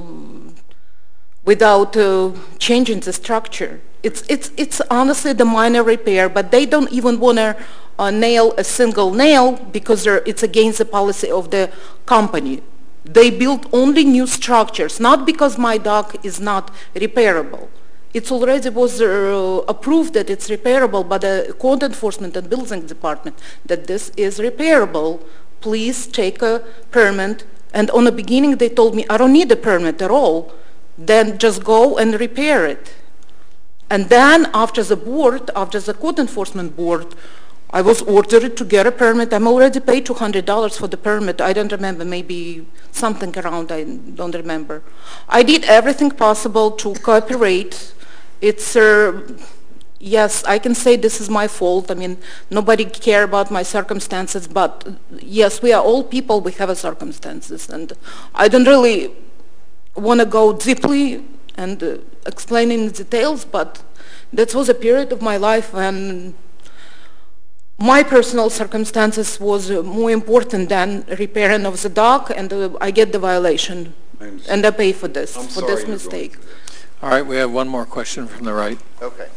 without changing the structure. It's honestly the minor repair, but they don't even want to nail a single nail because it's against the policy of the company. They build only new structures, not because my dock is not repairable. It already was approved that it's repairable by the code enforcement and building department, that this is repairable. Please take a permit. And on the beginning, they told me, I don't need a permit at all. Then just go and repair it. And then after the code enforcement board, I was ordered to get a permit. I'm already paid $200 for the permit. I don't remember, maybe something around, I don't remember. I did everything possible to cooperate. It's, yes, I can say this is my fault. I mean, nobody care about my circumstances, but yes, we are all people, we have circumstances. And I don't really want to go deeply and explain in details, but that was a period of my life when my personal circumstances was more important than repairing of the dock, and I get the violation, and I pay for this, mistake. All right, we have one more question from the right. Okay.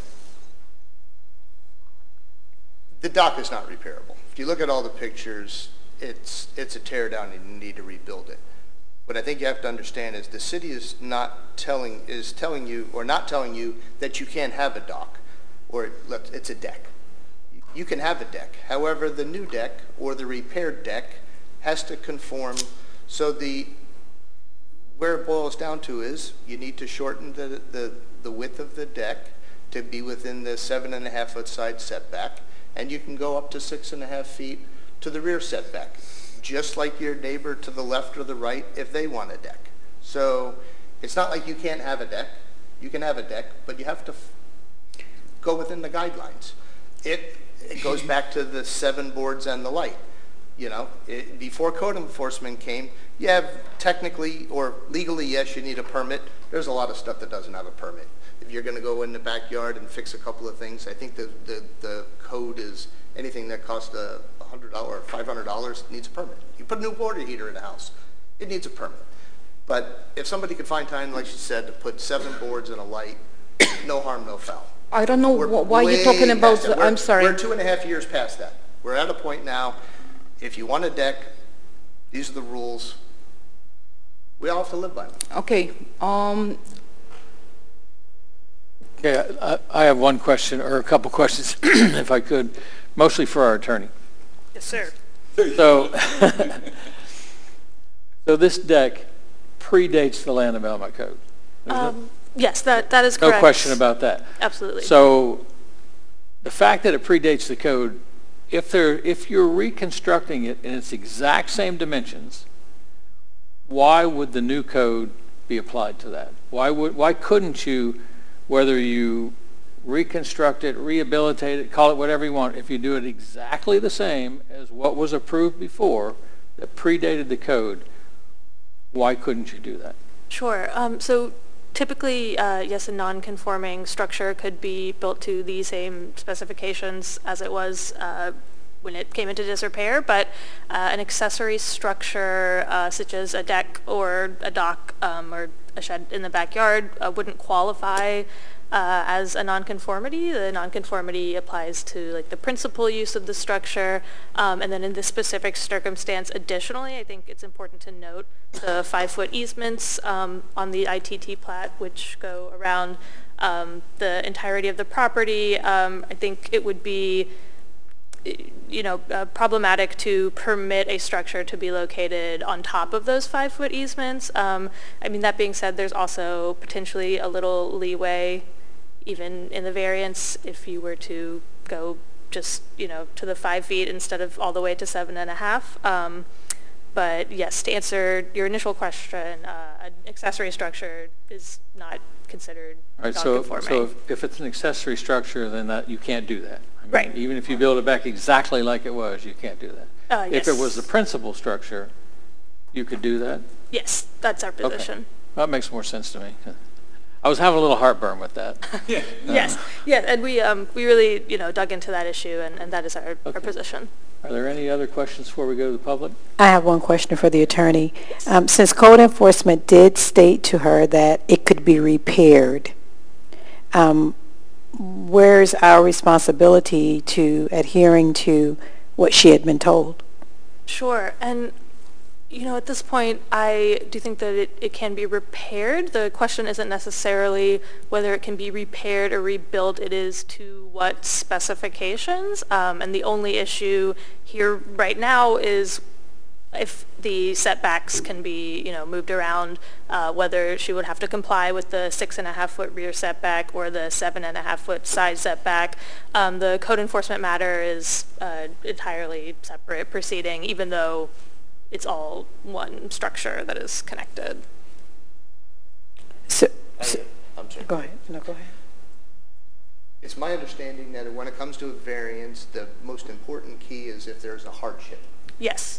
The dock is not repairable. If you look at all the pictures, it's a tear down and you need to rebuild it. What I think you have to understand is the city is telling you that you can't have a dock, or it's a deck. You can have a deck. However, the new deck or the repaired deck has to conform. So where it boils down to is you need to shorten the width of the deck to be within the 7.5-foot side setback, and you can go up to 6.5 feet to the rear setback, just like your neighbor to the left or the right if they want a deck. So it's not like you can't have a deck. You can have a deck, but you have to go within the guidelines. It goes back to the 7 boards and the light. You know, before code enforcement came, yeah, technically or legally, yes, you need a permit. There's a lot of stuff that doesn't have a permit. If you're going to go in the backyard and fix a couple of things, I think the code is anything that costs $100 or $500 needs a permit. You put a new water heater in a house, it needs a permit. But if somebody could find time, like she said, to put 7 boards and a light, no harm, no foul. I don't know why you're talking about, I'm sorry. We're 2.5 years past that. We're at a point now, if you want a deck, these are the rules. We all have to live by them. Okay. Okay, I have one question, or a couple questions, if I could, mostly for our attorney. Yes, sir. So this deck predates the Land Development Code. Yes, that is correct. No question about that. Absolutely. So the fact that it predates the code, if you're reconstructing it in its exact same dimensions, why would the new code be applied to that? Why couldn't you, whether you reconstruct it, rehabilitate it, call it whatever you want, if you do it exactly the same as what was approved before that predated the code, why couldn't you do that? Sure. So Typically, yes, a non-conforming structure could be built to the same specifications as it was when it came into disrepair, but an accessory structure such as a deck or a dock or a shed in the backyard wouldn't qualify as a nonconformity. The nonconformity applies to like the principal use of the structure, and then in this specific circumstance, additionally, I think it's important to note the 5-foot easements on the ITT plat, which go around the entirety of the property. I think it would be problematic to permit a structure to be located on top of those 5-foot easements. I mean, that being said, there's also potentially a little leeway even in the variance if you were to go just, to the 5 feet instead of all the way to 7.5. But yes, to answer your initial question, an accessory structure is not considered non-conforming. So if it's an accessory structure, then you can't do that. I mean, right. Even if you build it back exactly like it was, you can't do that. Yes. If it was the principal structure, you could do that? Yes, that's our position. Okay. That makes more sense to me. I was having a little heartburn with that. Yes, and we really dug into that issue, and that is our position. Are there any other questions before we go to the public? I have one question for the attorney. Since code enforcement did state to her that it could be repaired, where's our responsibility to adhering to what she had been told? Sure, and at this point, I do think that it can be repaired. The question isn't necessarily whether it can be repaired or rebuilt. It is to what specifications. And the only issue here right now is if the setbacks can be, moved around, whether she would have to comply with the 6.5-foot rear setback or the 7.5-foot side setback. The code enforcement matter is entirely separate proceeding, even though it's all one structure that is connected. I'm sorry. Go ahead. No, go ahead. It's my understanding that when it comes to a variance, the most important key is if there's a hardship. Yes.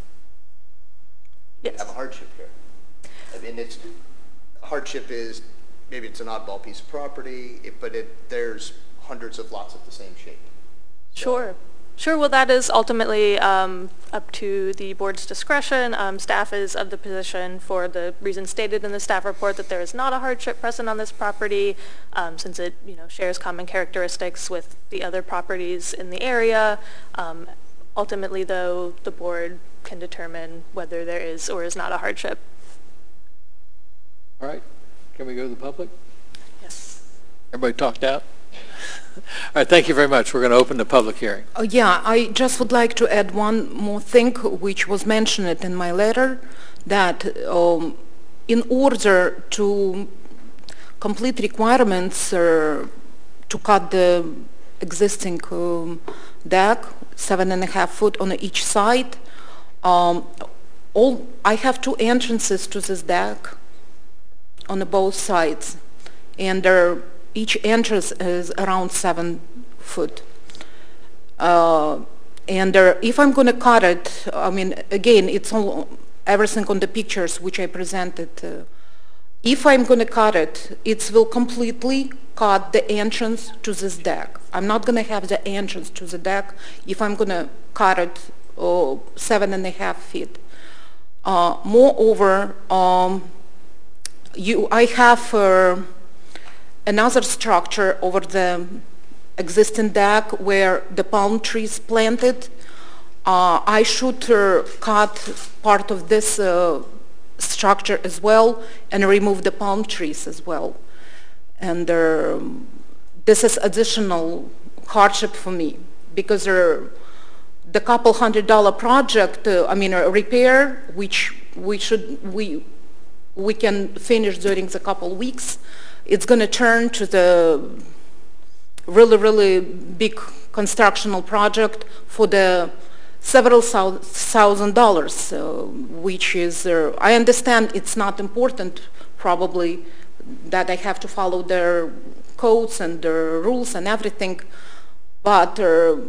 You have a hardship here. I mean, hardship is, maybe it's an oddball piece of property, but there's hundreds of lots of the same shape. Sure. Sure, well, that is ultimately up to the board's discretion. Staff is of the position, for the reasons stated in the staff report, that there is not a hardship present on this property, since it shares common characteristics with the other properties in the area. Ultimately, though, the board can determine whether there is or is not a hardship. All right. Can we go to the public? Yes. Everybody talked out? All right, thank you very much. We're going to open the public hearing. Yeah, I just would like to add one more thing, which was mentioned in my letter, that in order to complete requirements to cut the existing deck, 7.5 foot on each side, I have 2 entrances to this deck on both sides, and each entrance is around 7 foot. And if I'm going to cut it, I mean, again, it's all everything on the pictures which I presented. If I'm going to cut it, it will completely cut the entrance to this deck. I'm not going to have the entrance to the deck if I'm going to cut it 7.5 feet. Moreover, I have another structure over the existing deck where the palm trees planted. I should cut part of this structure as well and remove the palm trees as well. And this is additional hardship for me because the couple $100 project, a repair, which we can finish during the couple weeks, it's going to turn to the really, really big constructional project for the several $1,000s, which is, I understand it's not important probably that I have to follow their codes and their rules and everything, but the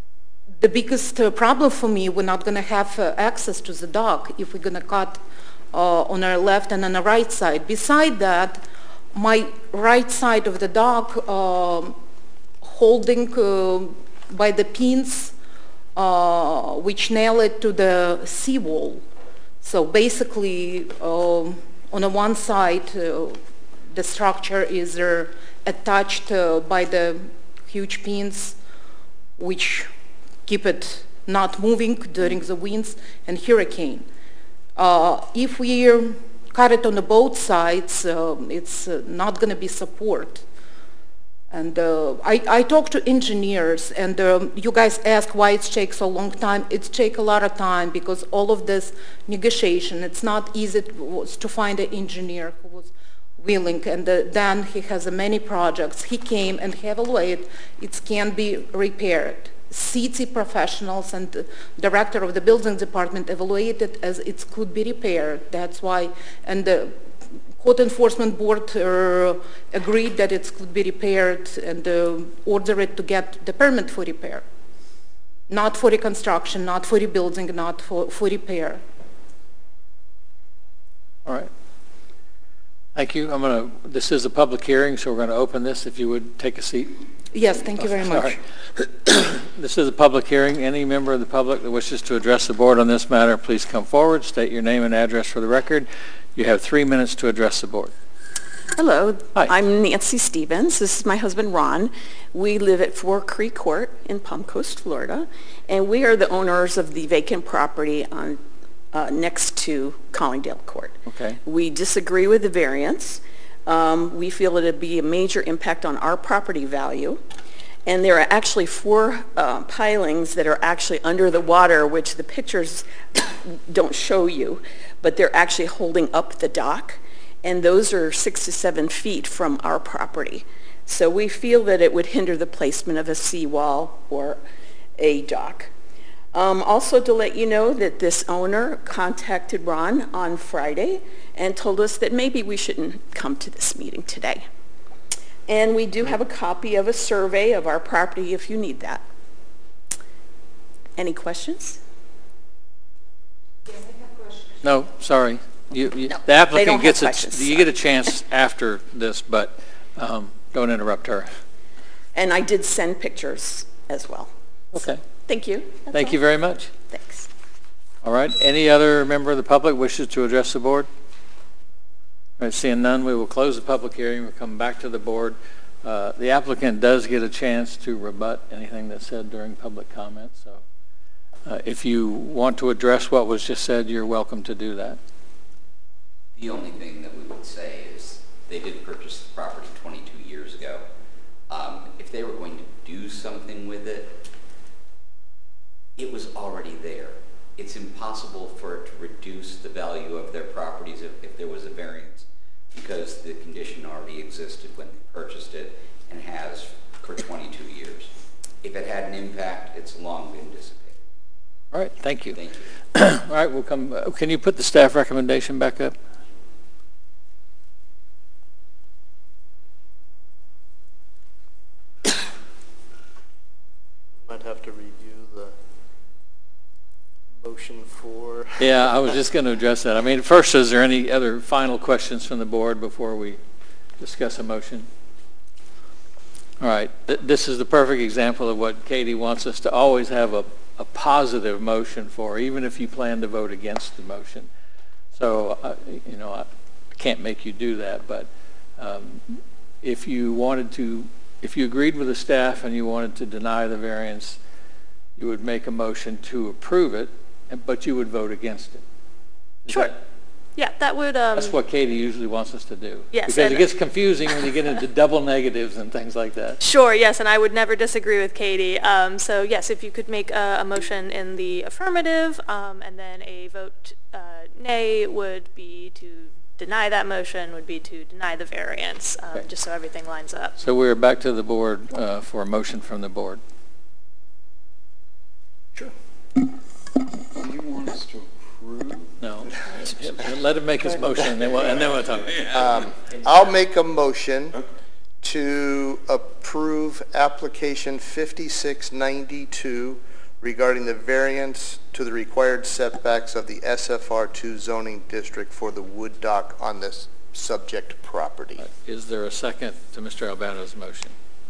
biggest problem for me, we're not going to have access to the dock if we're going to cut on our left and on the right side. Beside that, my right side of the dock holding by the pins which nail it to the seawall. So basically, on the one side, the structure is attached by the huge pins which keep it not moving during the winds and hurricane. If we cut it on the both sides, it's not going to be support. And I talked to engineers, and you guys ask why it takes a long time. It takes a lot of time because all of this negotiation, it's not easy to find an engineer who was willing, and then he has many projects. He came and he evaluated it can be repaired. CT professionals and the director of the building department evaluated as it could be repaired. That's why, and the Code Enforcement Board agreed that it could be repaired and ordered it to get the permit for repair. Not for reconstruction, not for rebuilding, not for repair. All right. Thank you. This is a public hearing, so we're going to open this. If you would take a seat. Yes, thank you very much. This is a public hearing. Any member of the public that wishes to address the board on this matter, please come forward, state your name and address for the record. You have 3 minutes to address the board. Hello, Hi. I'm Nancy Stevens. This is my husband, Ron. We live at 4 Creek Court in Palm Coast, Florida, and we are the owners of the vacant property on next to Collingdale Court. Okay. We disagree with the variance. We feel it would be a major impact on our property value. And there are actually 4 pilings that are actually under the water, which the pictures don't show you, but they're actually holding up the dock. And those are 6 to 7 feet from our property. So we feel that it would hinder the placement of a seawall or a dock. Also to let you know that this owner contacted Ron on Friday and told us that maybe we shouldn't come to this meeting today. And we do have a copy of a survey of our property if you need that. Any questions? No, sorry. No, the applicant don't have gets questions, you get a chance after this, but don't interrupt her. And I did send pictures as well. Okay. Thank you. That's Thank all. you very much. Thanks. All right. Any other member of the public wishes to address the board? All right, seeing none, we will close the public hearing. We'll come back to the board. The applicant does get a chance to rebut anything that's said during public comment. So if you want to address what was just said, you're welcome to do that. The only thing that we would say is they did purchase the property 22 years ago. If they were going to do something with it, it was already there. It's impossible for it to reduce the value of their properties if there was a variance, because the condition already existed when they purchased it and has for 22 years. If it had an impact, it's long been dissipated. All right, thank you. Thank you. All right, we'll come. Can you put the staff recommendation back up? Might have to review the motion for... Yeah, I was just going to address that. I mean, first, is there any other final questions from the board before we discuss a motion? All right, this is the perfect example of what Katie wants us to always have a positive motion for, even if you plan to vote against the motion. So, I can't make you do that, but if you agreed with the staff and you wanted to deny the variance, you would make a motion to approve it, but you would vote against it. Sure. Yeah, that would... That's what Katie usually wants us to do. Yes. Because it gets confusing when you get into double negatives and things like that. Sure, yes, and I would never disagree with Katie. So yes, if you could make a motion in the affirmative, and then a vote nay would be to deny that motion, would be to deny the variance, Okay. just so everything lines up. So we're back to the board for a motion from the board. Do you want us to approve? No. Let him make his motion, and then we'll talk. I'll make a motion to approve application 5692 regarding the variance to the required setbacks of the SFR2 zoning district for the wood dock on this subject property. Is there a second to Mr. Albano's motion?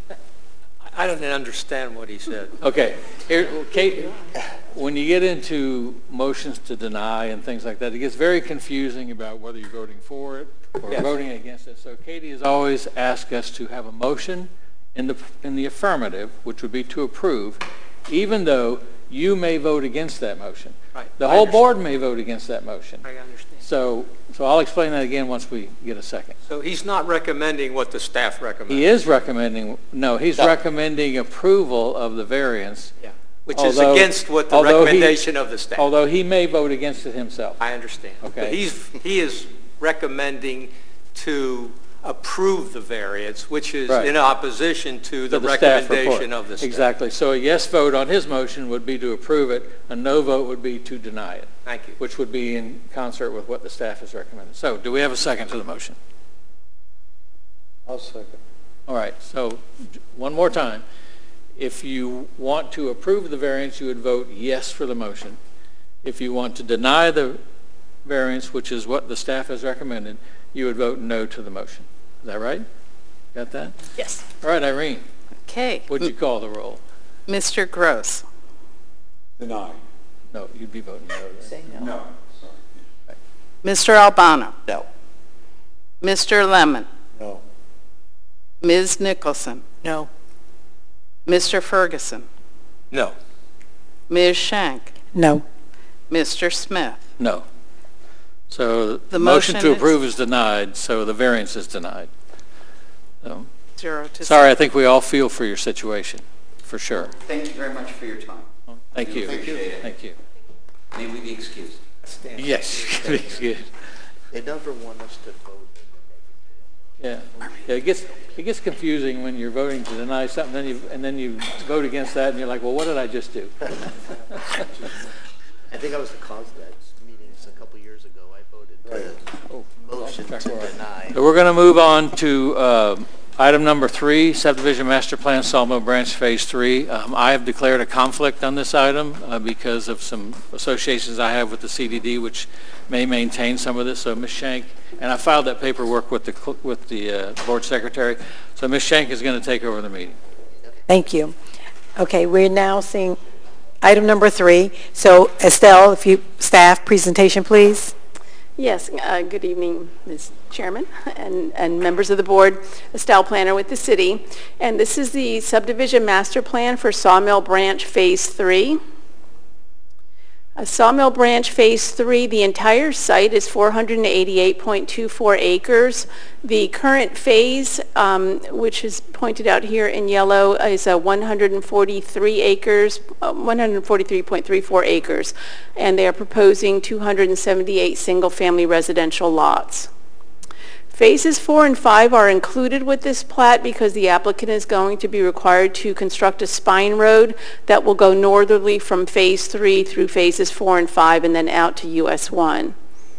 I don't understand what he said. Okay. Here, Kate, when you get into motions to deny and things like that, it gets very confusing about whether you're voting for it or Yes. voting against it. So Katie has always asked us to have a motion in the affirmative, which would be to approve, even though you may vote against that motion. Right. The I whole understand. board may vote against that motion. I understand. So I'll explain that again once we get a second. So he's not recommending what the staff recommends? He is recommending, he's recommending approval of the variance. Yeah. Which is against what the recommendation of the staff. Although he may vote against it himself. I understand. Okay. But he is recommending to approve the variance, which is Right. in opposition to the staff recommendation report. of the staff. Exactly. So a yes vote on his motion would be to approve it. A no vote would be to deny it. Thank you. Which would be in concert with what the staff has recommended. So do we have a second to the motion? I'll second. All right. So one more time. If you want to approve the variance, you would vote yes for the motion. If you want to deny the variance, which is what the staff has recommended, you would vote no to the motion. Is that right? Got that? Yes. All right, Irene, Okay. would you call the roll? Mr. Gross. Deny. No, you'd be voting no. Right? Say no. No, sorry. Mr. Albano. No. Mr. Lemon. No. Ms. Nicholson. No. Mr. Ferguson. No. Ms. Shank. No. Mr. Smith. No. So The the motion motion to is- approve is denied, so the variance is denied. So, 0 to sorry, I think we all feel for your situation, for sure. Thank you very much for your time. Thank you. Appreciate it. Thank you. May we be excused? Yes. Good. They never want us to vote in the negative. Yeah. It gets confusing when you're voting to deny something, and then you vote against that, and you're like, well, what did I just do? I think I was the cause of that meetings a couple years ago. I voted to motion to deny. So we're going to move on to item number 3, subdivision master plan, Sawmill Branch Phase 3. I have declared a conflict on this item because of some associations I have with the CDD, which may maintain some of this. So Ms. Shank, and I filed that paperwork with the board secretary. So Ms. Shank is going to take over the meeting. Thank you. Okay, we're now seeing item number 3. So Estelle, if you, staff presentation, please. Yes, good evening, Ms. Chairman and members of the board. Estelle Planner with the city. And this is the subdivision master plan for Sawmill Branch Phase 3. Sawmill Branch Phase 3, the entire site is 488.24 acres. The current phase, which is pointed out here in yellow, is 143 acres, 143.34 acres, and they are proposing 278 single-family residential lots. Phases 4 and 5 are included with this plat because the applicant is going to be required to construct a spine road that will go northerly from Phase 3 through Phases 4 and 5 and then out to US 1.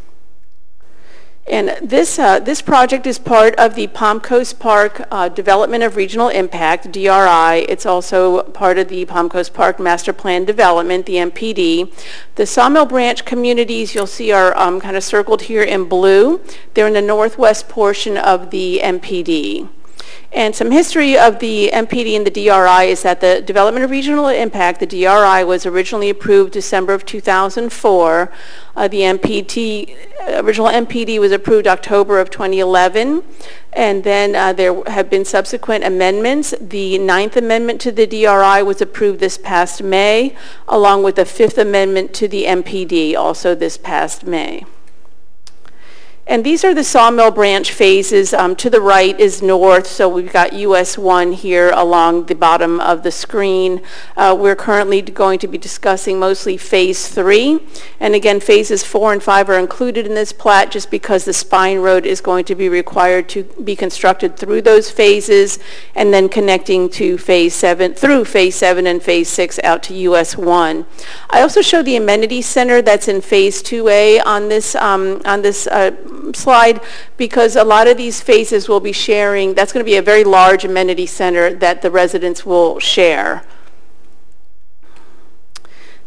And this project is part of the Palm Coast Park Development of Regional Impact, DRI. It's also part of the Palm Coast Park Master Plan Development, the MPD. The Sawmill Branch communities you'll see are kind of circled here in blue. They're in the northwest portion of the MPD. And some history of the MPD and the DRI is that the Development of Regional Impact, the DRI, was originally approved December of 2004. The original MPD was approved October of 2011. And then there have been subsequent amendments. The 9th Amendment to the DRI was approved this past May, along with the 5th Amendment to the MPD, also this past May. And these are the Sawmill Branch phases. To the right is north, so we've got US 1 here along the bottom of the screen. We're currently going to be discussing mostly Phase 3. And again, Phases 4 and 5 are included in this plat just because the spine road is going to be required to be constructed through those phases and then connecting to Phase 7, through Phase 7 and Phase 6 out to US 1. I also show the amenity center that's in Phase 2A on this slide because a lot of these phases will be sharing. That's going to be a very large amenity center that the residents will share.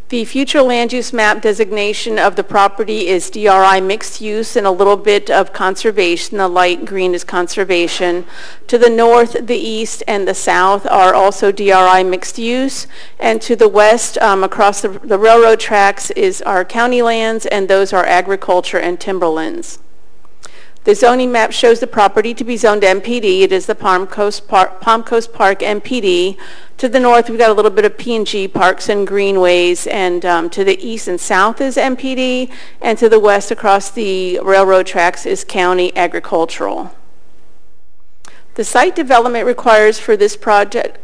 The future land use map designation of the property is DRI mixed use and a little bit of conservation. The light green is conservation. To the north, the east, and the south are also DRI mixed use. And to the west, across the railroad tracks, is our county lands, and those are agriculture and timberlands. The zoning map shows the property to be zoned MPD. It is the Palm Coast Park MPD. To the north, we've got a little bit of P&G, parks and greenways, and to the east and south is MPD, and to the west across the railroad tracks is county agricultural. The site development requirements for this project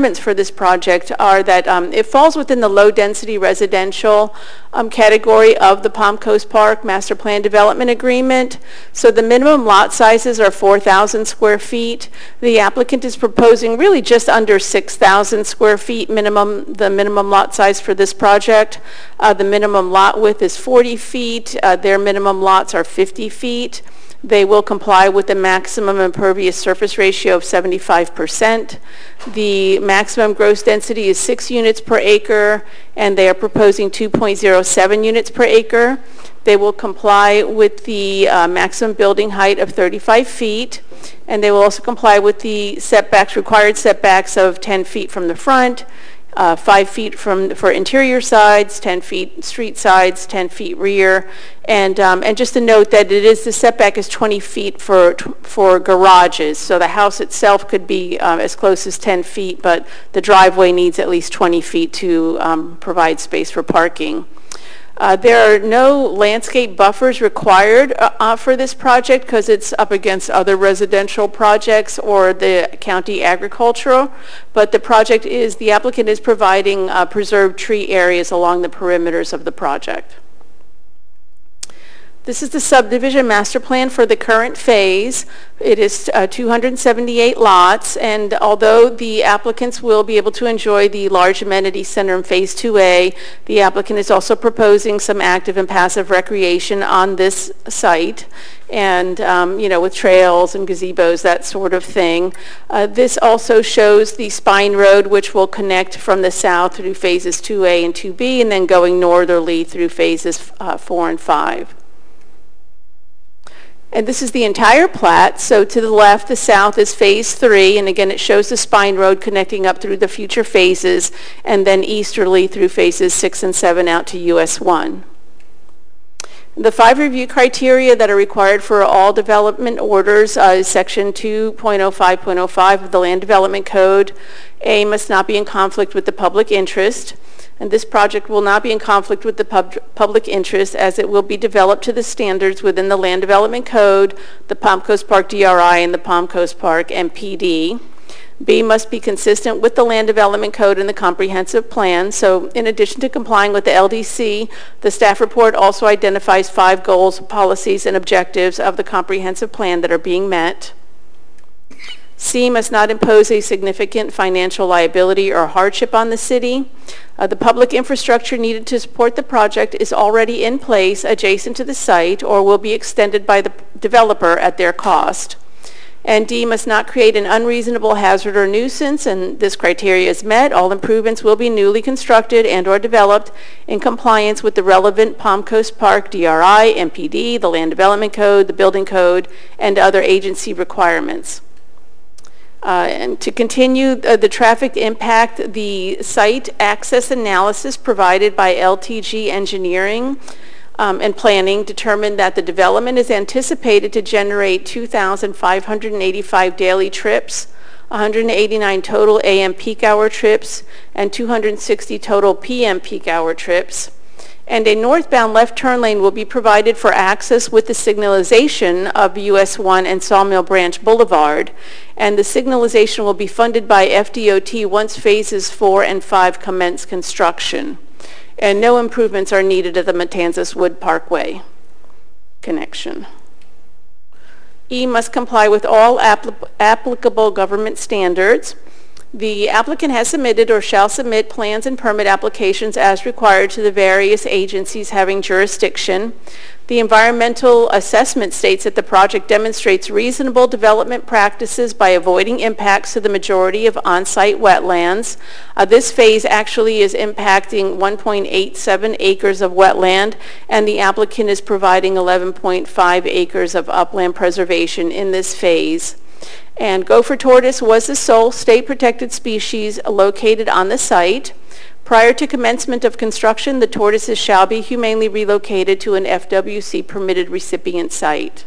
are that it falls within the low-density residential category of the Palm Coast Park Master Plan Development Agreement. So the minimum lot sizes are 4,000 square feet. The applicant is proposing really just under 6,000 square feet the minimum lot size for this project. The minimum lot width is 40 feet. Their minimum lots are 50 feet. They will comply with the maximum impervious surface ratio of 75%. The maximum gross density is 6 units per acre, and they are proposing 2.07 units per acre. They will comply with the maximum building height of 35 feet, and they will also comply with the required setbacks of 10 feet from the front, 5 feet for interior sides, 10 feet street sides, 10 feet rear, and just to note that the setback is 20 feet for garages. So the house itself could be as close as 10 feet, but the driveway needs at least 20 feet to provide space for parking. There are no landscape buffers required for this project because it's up against other residential projects or the county agricultural, but the applicant is providing preserved tree areas along the perimeters of the project. This is the subdivision master plan for the current phase. It is 278 lots, and although the applicants will be able to enjoy the large amenity center in phase 2A, the applicant is also proposing some active and passive recreation on this site, and with trails and gazebos, that sort of thing. This also shows the spine road, which will connect from the south through phases 2A and 2B, and then going northerly through phases 4 and 5. And this is the entire plat. So to the left, the south is phase 3, and again it shows the spine road connecting up through the future phases, and then easterly through phases 6 and 7 out to US 1. The 5 review criteria that are required for all development orders is section 2.05.05 of the Land Development Code. A, must not be in conflict with the public interest. And this project will not be in conflict with the public interest as it will be developed to the standards within the Land Development Code, the Palm Coast Park DRI, and the Palm Coast Park MPD. B, must be consistent with the Land Development Code and the Comprehensive Plan. So in addition to complying with the LDC, the staff report also identifies 5 goals, policies, and objectives of the Comprehensive Plan that are being met. C, must not impose a significant financial liability or hardship on the city. The public infrastructure needed to support the project is already in place adjacent to the site or will be extended by the developer at their cost. And D, must not create an unreasonable hazard or nuisance, and this criteria is met. All improvements will be newly constructed and or developed in compliance with the relevant Palm Coast Park DRI, MPD, the Land Development Code, the Building Code, and other agency requirements. And to continue the traffic impact, the site access analysis provided by LTG Engineering and Planning determined that the development is anticipated to generate 2,585 daily trips, 189 total AM peak hour trips, and 260 total PM peak hour trips. And a northbound left turn lane will be provided for access with the signalization of US 1 and Sawmill Branch Boulevard, and the signalization will be funded by FDOT once phases 4 and 5 commence construction. And no improvements are needed at the Matanzas Wood Parkway connection. E, must comply with all applicable government standards. The applicant has submitted or shall submit plans and permit applications as required to the various agencies having jurisdiction. The environmental assessment states that the project demonstrates reasonable development practices by avoiding impacts to the majority of on-site wetlands. This phase actually is impacting 1.87 acres of wetland, and the applicant is providing 11.5 acres of upland preservation in this phase. And gopher tortoise was the sole state protected species located on the site. Prior to commencement of construction, the tortoises shall be humanely relocated to an FWC permitted recipient site.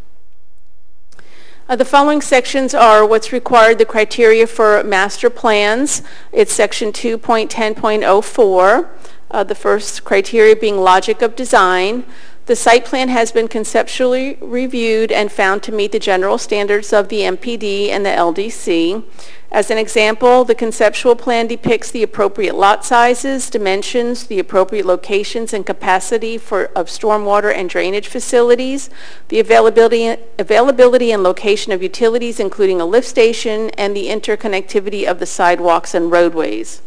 The following sections are what's required, the criteria for master plans. It's section 2.10.04. The first criteria being logic of design. The site plan has been conceptually reviewed and found to meet the general standards of the MPD and the LDC. As an example, the conceptual plan depicts the appropriate lot sizes, dimensions, the appropriate locations and capacity of stormwater and drainage facilities, the availability and location of utilities, including a lift station, and the interconnectivity of the sidewalks and roadways.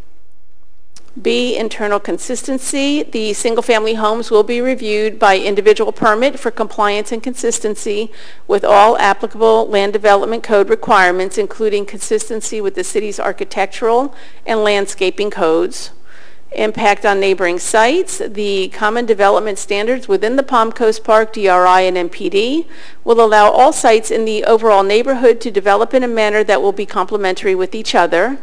B, internal consistency. The single-family homes will be reviewed by individual permit for compliance and consistency with all applicable land development code requirements, including consistency with the city's architectural and landscaping codes. Impact on neighboring sites. The common development standards within the Palm Coast Park, DRI, and MPD will allow all sites in the overall neighborhood to develop in a manner that will be complementary with each other.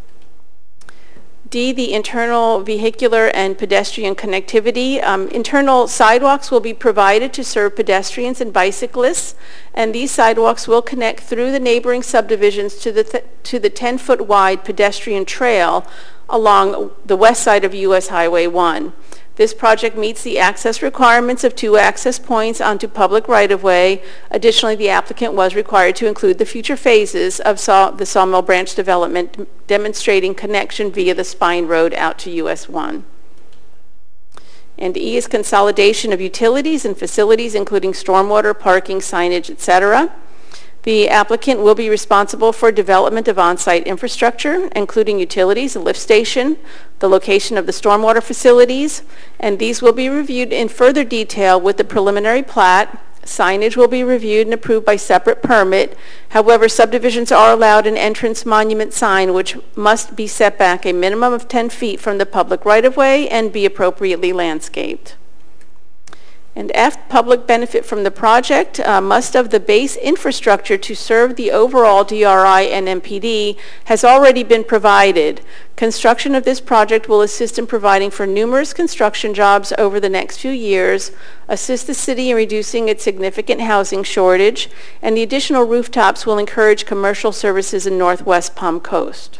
D, the internal vehicular and pedestrian connectivity. Internal sidewalks will be provided to serve pedestrians and bicyclists, and these sidewalks will connect through the neighboring subdivisions to the 10-foot wide pedestrian trail along the west side of US Highway 1. This project meets the access requirements of 2 access points onto public right-of-way. Additionally, the applicant was required to include the future phases of the Sawmill Branch development, demonstrating connection via the Spine Road out to US 1. And E is consolidation of utilities and facilities, including stormwater, parking, signage, etc. The applicant will be responsible for development of on-site infrastructure, including utilities, a lift station, the location of the stormwater facilities, and these will be reviewed in further detail with the preliminary plat. Signage will be reviewed and approved by separate permit. However, subdivisions are allowed an entrance monument sign, which must be set back a minimum of 10 feet from the public right-of-way and be appropriately landscaped. And F, public benefit from the project. Most of the base infrastructure to serve the overall DRI and MPD has already been provided. Construction of this project will assist in providing for numerous construction jobs over the next few years, assist the city in reducing its significant housing shortage, and the additional rooftops will encourage commercial services in Northwest Palm Coast.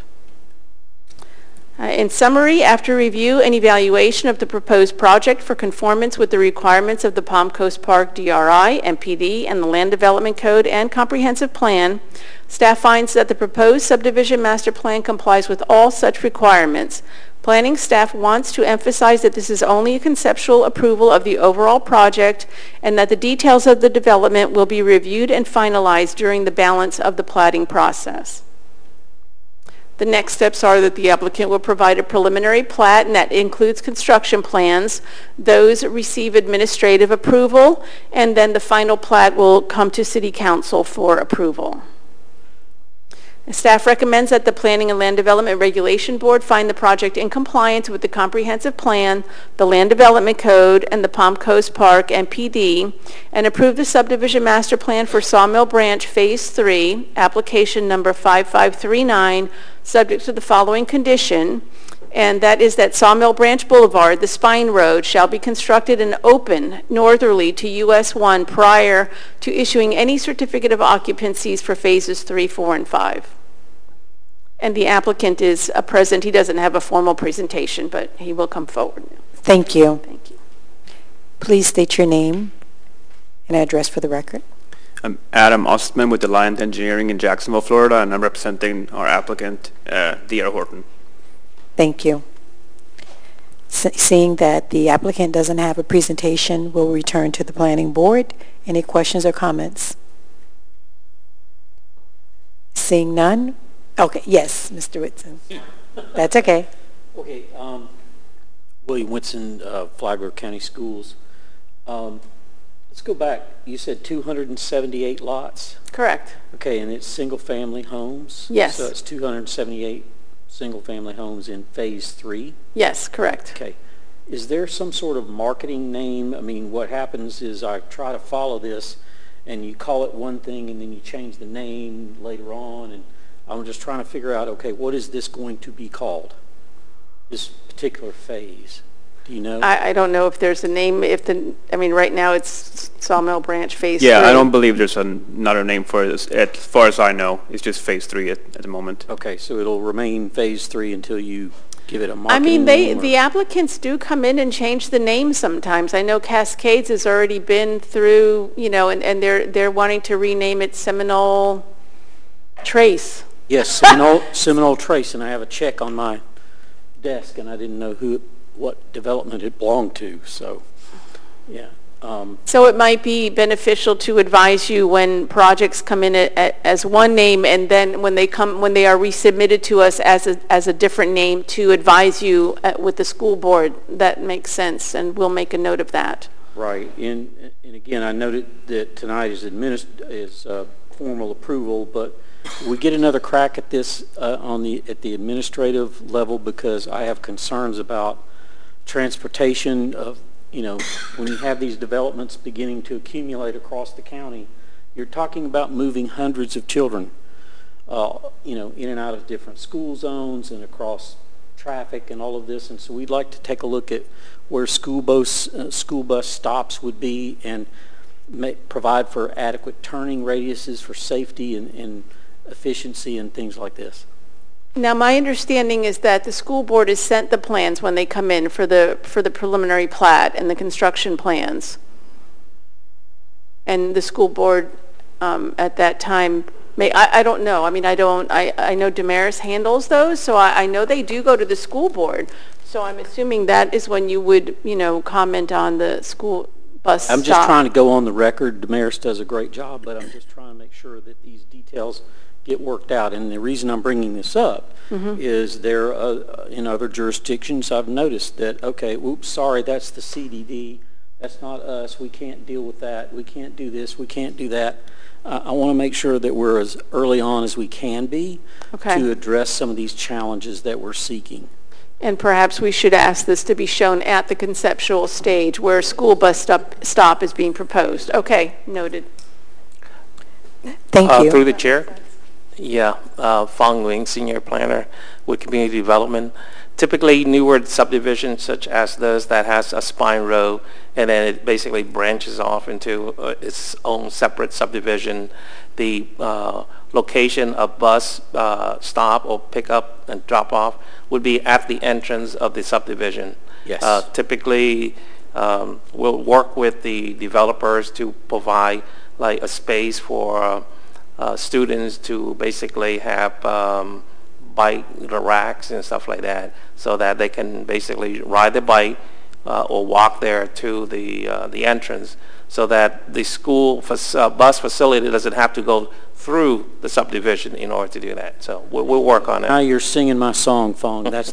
In summary, after review and evaluation of the proposed project for conformance with the requirements of the Palm Coast Park DRI, MPD, and the Land Development Code and Comprehensive Plan, staff finds that the proposed subdivision master plan complies with all such requirements. Planning staff wants to emphasize that this is only a conceptual approval of the overall project and that the details of the development will be reviewed and finalized during the balance of the platting process. The next steps are that the applicant will provide a preliminary plat, and that includes construction plans. Those receive administrative approval, and then the final plat will come to City Council for approval. Staff recommends that the Planning and Land Development Regulation Board find the project in compliance with the Comprehensive Plan, the Land Development Code, and the Palm Coast Park MPD, and approve the Subdivision Master Plan for Sawmill Branch Phase 3, application number 5539, subject to the following condition, and that is that Sawmill Branch Boulevard, the Spine Road, shall be constructed and open northerly to US 1 prior to issuing any certificate of occupancies for phases 3, 4, and 5. And the applicant is present. He doesn't have a formal presentation, but he will come forward now. Thank you. Thank you. Please state your name and address for the record. I'm Adam Ostman with Alliant Engineering in Jacksonville, Florida, and I'm representing our applicant, D.R. Horton. Thank you. Seeing that the applicant doesn't have a presentation, we'll return to the planning board. Any questions or comments? Seeing none, Okay, yes, Mr. Whitson. That's okay. Okay, William Whitson, Flagler County Schools. Let's go back. You said 278 lots? Correct. Okay, and it's single-family homes? Yes. So it's 278 single-family homes in Phase 3? Yes, correct. Okay. Is there some sort of marketing name? I mean, what happens is I try to follow this, and you call it one thing, and then you change the name later on, and I'm just trying to figure out, okay, what is this going to be called, this particular phase? Do you know? I don't know if there's a name, I mean, right now it's Sawmill Branch Phase 3. Yeah, I don't believe there's another name for this. As far as I know, it's just Phase 3 at the moment. Okay, so it'll remain Phase 3 until you give it a I marketing mean, name? the applicants do come in and change the name sometimes. I know Cascades has already been through, you know, and they're wanting to rename it Seminole Trace. Yes, Seminole Trace, and I have a check on my desk, and I didn't know what development it belonged to, so, yeah. So it might be beneficial to advise you when projects come in as one name, and then when they are resubmitted to us as a different name, to advise you with the school board. That makes sense, and we'll make a note of that. Right, and again, I noted that tonight is formal approval, but we get another crack at this at the administrative level, because I have concerns about transportation of, you know, when you have these developments beginning to accumulate across the county, you're talking about moving hundreds of children, you know, in and out of different school zones and across traffic and all of this. And so we'd like to take a look at where school bus stops would be, and provide for adequate turning radiuses for safety and efficiency and things like this. Now, my understanding is that the school board has sent the plans when they come in for the preliminary plat and the construction plans. And the school board at that time I don't know. I mean, I know Damaris handles those, so I know they do go to the school board. So I'm assuming that is when you would, you know, comment on the school bus stop. I'm just trying to go on the record. Damaris does a great job, but I'm just trying to make sure that these details get worked out. And the reason I'm bringing this up is there in other jurisdictions I've noticed that, okay, oops, sorry, that's the CDD. That's not us. We can't deal with that. We can't do this. We can't do that. I want to make sure that we're as early on as we can be to address some of these challenges that we're seeking. And perhaps we should ask this to be shown at the conceptual stage where a school bus stop is being proposed. Okay, noted. Thank you. Through the chair. Yeah, Fong Nguyen, Senior Planner with Community Development. Typically, newer subdivisions such as this that has a spine road, and then it basically branches off into its own separate subdivision. The location of bus stop or pick up and drop off would be at the entrance of the subdivision. Yes. Typically, we'll work with the developers to provide like a space for students to basically have bike racks and stuff like that, so that they can basically ride the bike or walk there to the entrance, so that the school bus facility doesn't have to go through the subdivision in order to do that. So we'll work on it. Now you're singing my song, Fong. That's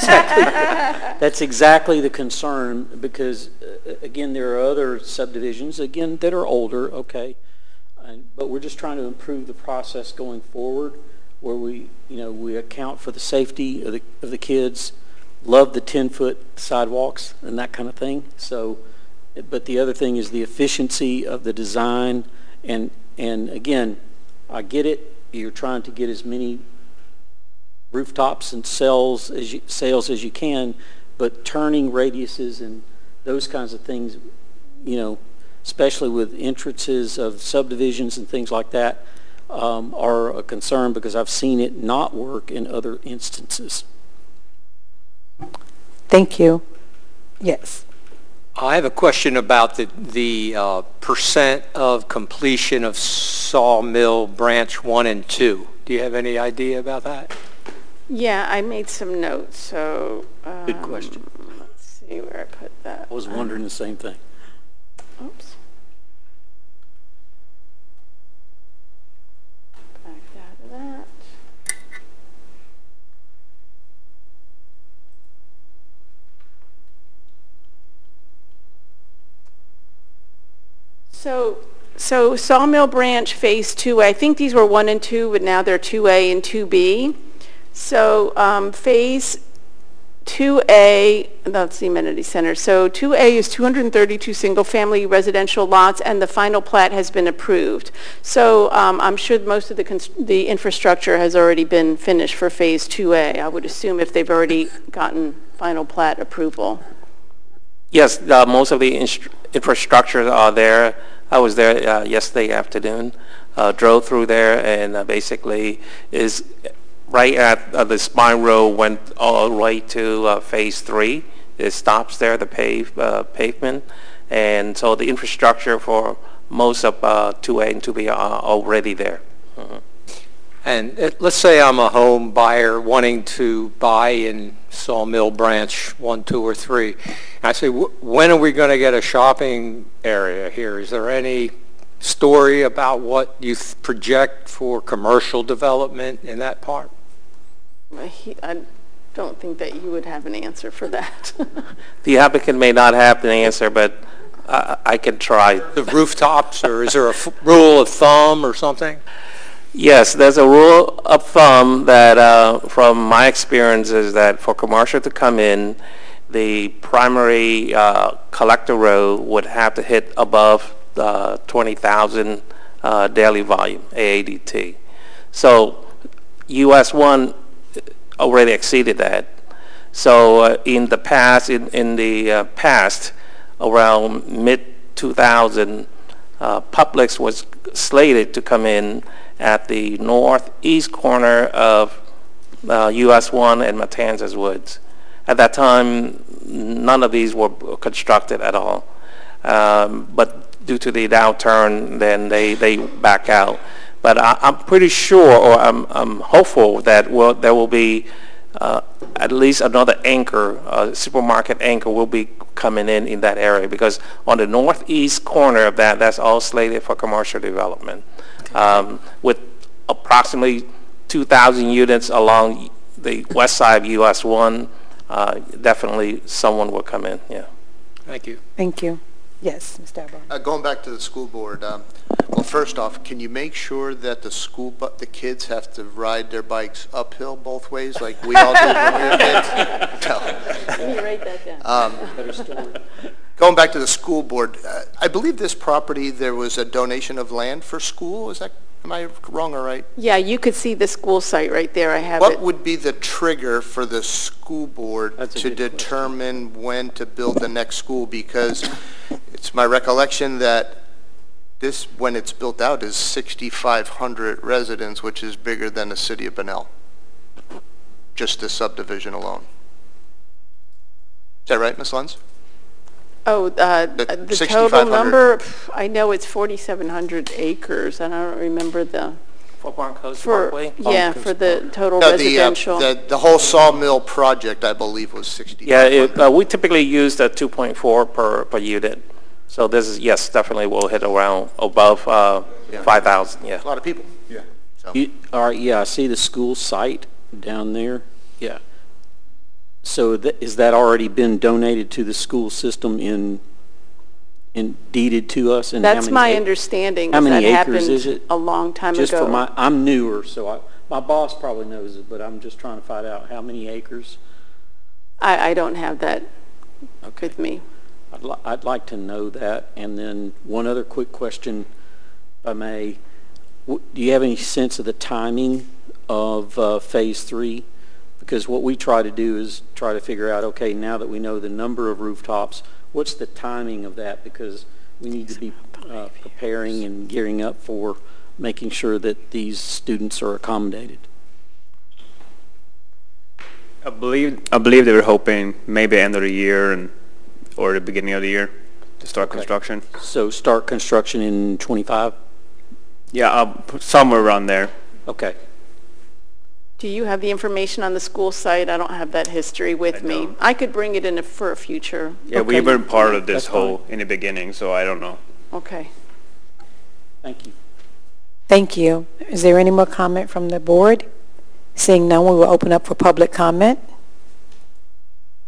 exactly the concern, because again, there are other subdivisions again that are older, okay, but we're just trying to improve the process going forward, where we account for the safety of the kids, love the 10-foot sidewalks and that kind of thing. So, but the other thing is the efficiency of the design, and again, I get it. You're trying to get as many rooftops and sales as you can, but turning radiuses and those kinds of things, you know, especially with entrances of subdivisions and things like that, are a concern, because I've seen it not work in other instances. Thank you. Yes. I have a question about the percent of completion of Sawmill Branch 1 and 2. Do you have any idea about that? Yeah, I made some notes, so... Good question. Let's see where I put that. I was wondering the same thing. Oops. Back out of that. So Sawmill Branch Phase 2A, I think these were 1 and 2, but now they're 2A and 2B. So Phase 2A, that's the amenity center. So 2A is 232 single-family residential lots, and the final plat has been approved. So I'm sure most of the infrastructure has already been finished for Phase 2A. I would assume if they've already gotten final plat approval. Yes, most of the infrastructure are there. I was there yesterday afternoon, drove through there, and basically is right at the spine road, went all the way to Phase 3. It stops there, the pavement. And so the infrastructure for most of 2A and 2B are already there. And let's say I'm a home buyer wanting to buy in Sawmill Branch 1, 2, or 3. And I say, when are we going to get a shopping area here? Is there any story about what you project for commercial development in that part? I don't think that you would have an answer for that. The applicant may not have the answer, but I can try. The rooftops, or is there a rule of thumb or something? Yes, there's a rule of thumb that, from my experience, is that for commercial to come in, the primary collector road would have to hit above 20,000 daily volume, AADT. So US 1 already exceeded that. So in the past, past, around mid-2000, Publix was slated to come in at the northeast corner of US 1 and Matanzas Woods. At that time, none of these were constructed at all. But due to the downturn, then they back out. But I'm pretty sure, or I'm hopeful that there will be at least another anchor, supermarket anchor will be coming in that area, because on the northeast corner of that's all slated for commercial development. With approximately 2,000 units along the west side of US 1, definitely someone will come in, yeah. Thank you. Thank you. Yes, Mr. Abraham. Going back to the school board, well, first off, can you make sure that the kids have to ride their bikes uphill both ways like we all did when we were kids? No. Can you write that down? Going back to the school board, I believe this property, there was a donation of land for school. Am I wrong or right? Yeah, you could see the school site right there. I have What it. would be the trigger for the school board to determine when to build the next school? Because it's my recollection that this, when it's built out, is 6,500 residents, which is bigger than the city of Bunnell. Just this subdivision alone. Is that right, Ms. Lenz? Oh, the total number, I know it's 4,700 acres, and I don't remember the... For Parkway? Yeah, for the total residential. The whole sawmill project, I believe, was 60. Yeah, we typically use the 2.4 per unit. So this is, yes, definitely will hit around above 5,000, yeah. A lot of people. Yeah. So. All right, yeah, I see the school site down there. Yeah. So is that already been donated to the school system and deeded to us? And That's my understanding. How many that acres is happened it? A long time Just ago. for I'm newer, so my boss probably knows it, but I'm just trying to find out how many acres. I don't have that with me. I'd like to know that. And then one other quick question, if I may. Do you have any sense of the timing of Phase 3? Because what we try to do is try to figure out, okay, now that we know the number of rooftops, what's the timing of that? Because we need to be preparing and gearing up for making sure that these students are accommodated. I believe they were hoping maybe end of the year or the beginning of the year to start construction. So start construction in 25? Yeah, somewhere around there. Okay. Do you have the information on the school site? I don't have that history with me. I could bring it in for a future. Yeah, we weren't part of this whole in the beginning, so I don't know. Okay. Thank you. Thank you. Is there any more comment from the board? Seeing none, we will open up for public comment.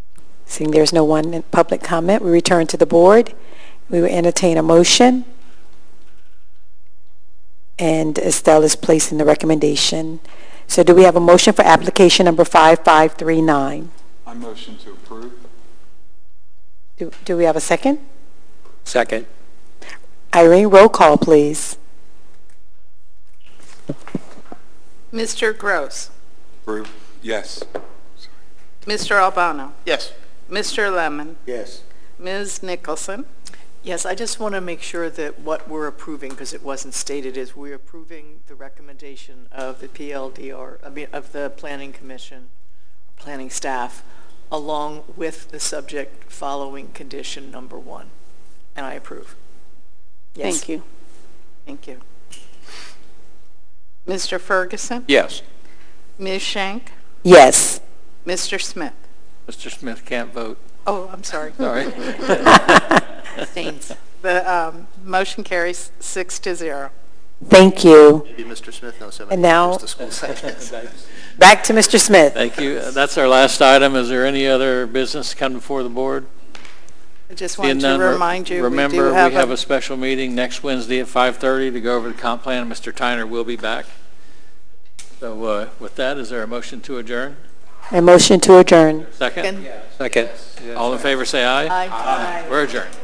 Seeing there's no one in public comment, we return to the board. We will entertain a motion. and Estelle is placing the recommendation. So do we have a motion for application number 5539? I motion to approve. Do we have a second? Second. Irene, roll call, please. Mr. Gross. Approve. Yes. Mr. Albano. Yes. Mr. Lemon. Yes. Ms. Nicholson. Yes, I just want to make sure that what we're approving, because it wasn't stated, is we're approving the recommendation of the PLDR, of the Planning Commission, planning staff, along with the subject following condition number 1. And I approve. Yes. Thank you. Thank you. Mr. Ferguson. Yes. Ms. Shank. Yes. Mr. Smith. Mr. Smith can't vote. Oh, I'm sorry. Sorry. The motion carries 6-0. Thank you. Maybe Mr. Smith knows how And many now- years the school site is. Back to Mr. Smith. Thank you. That's our last item. Is there any other business to come before the board? I just Seeing wanted to none, remind you, remember, we do have a special meeting next Wednesday at 5:30 to go over the comp plan. Mr. Tyner will be back. So with that, is there a motion to adjourn? A motion to adjourn. Second? Second. All in favor, say aye. Aye. We're adjourned.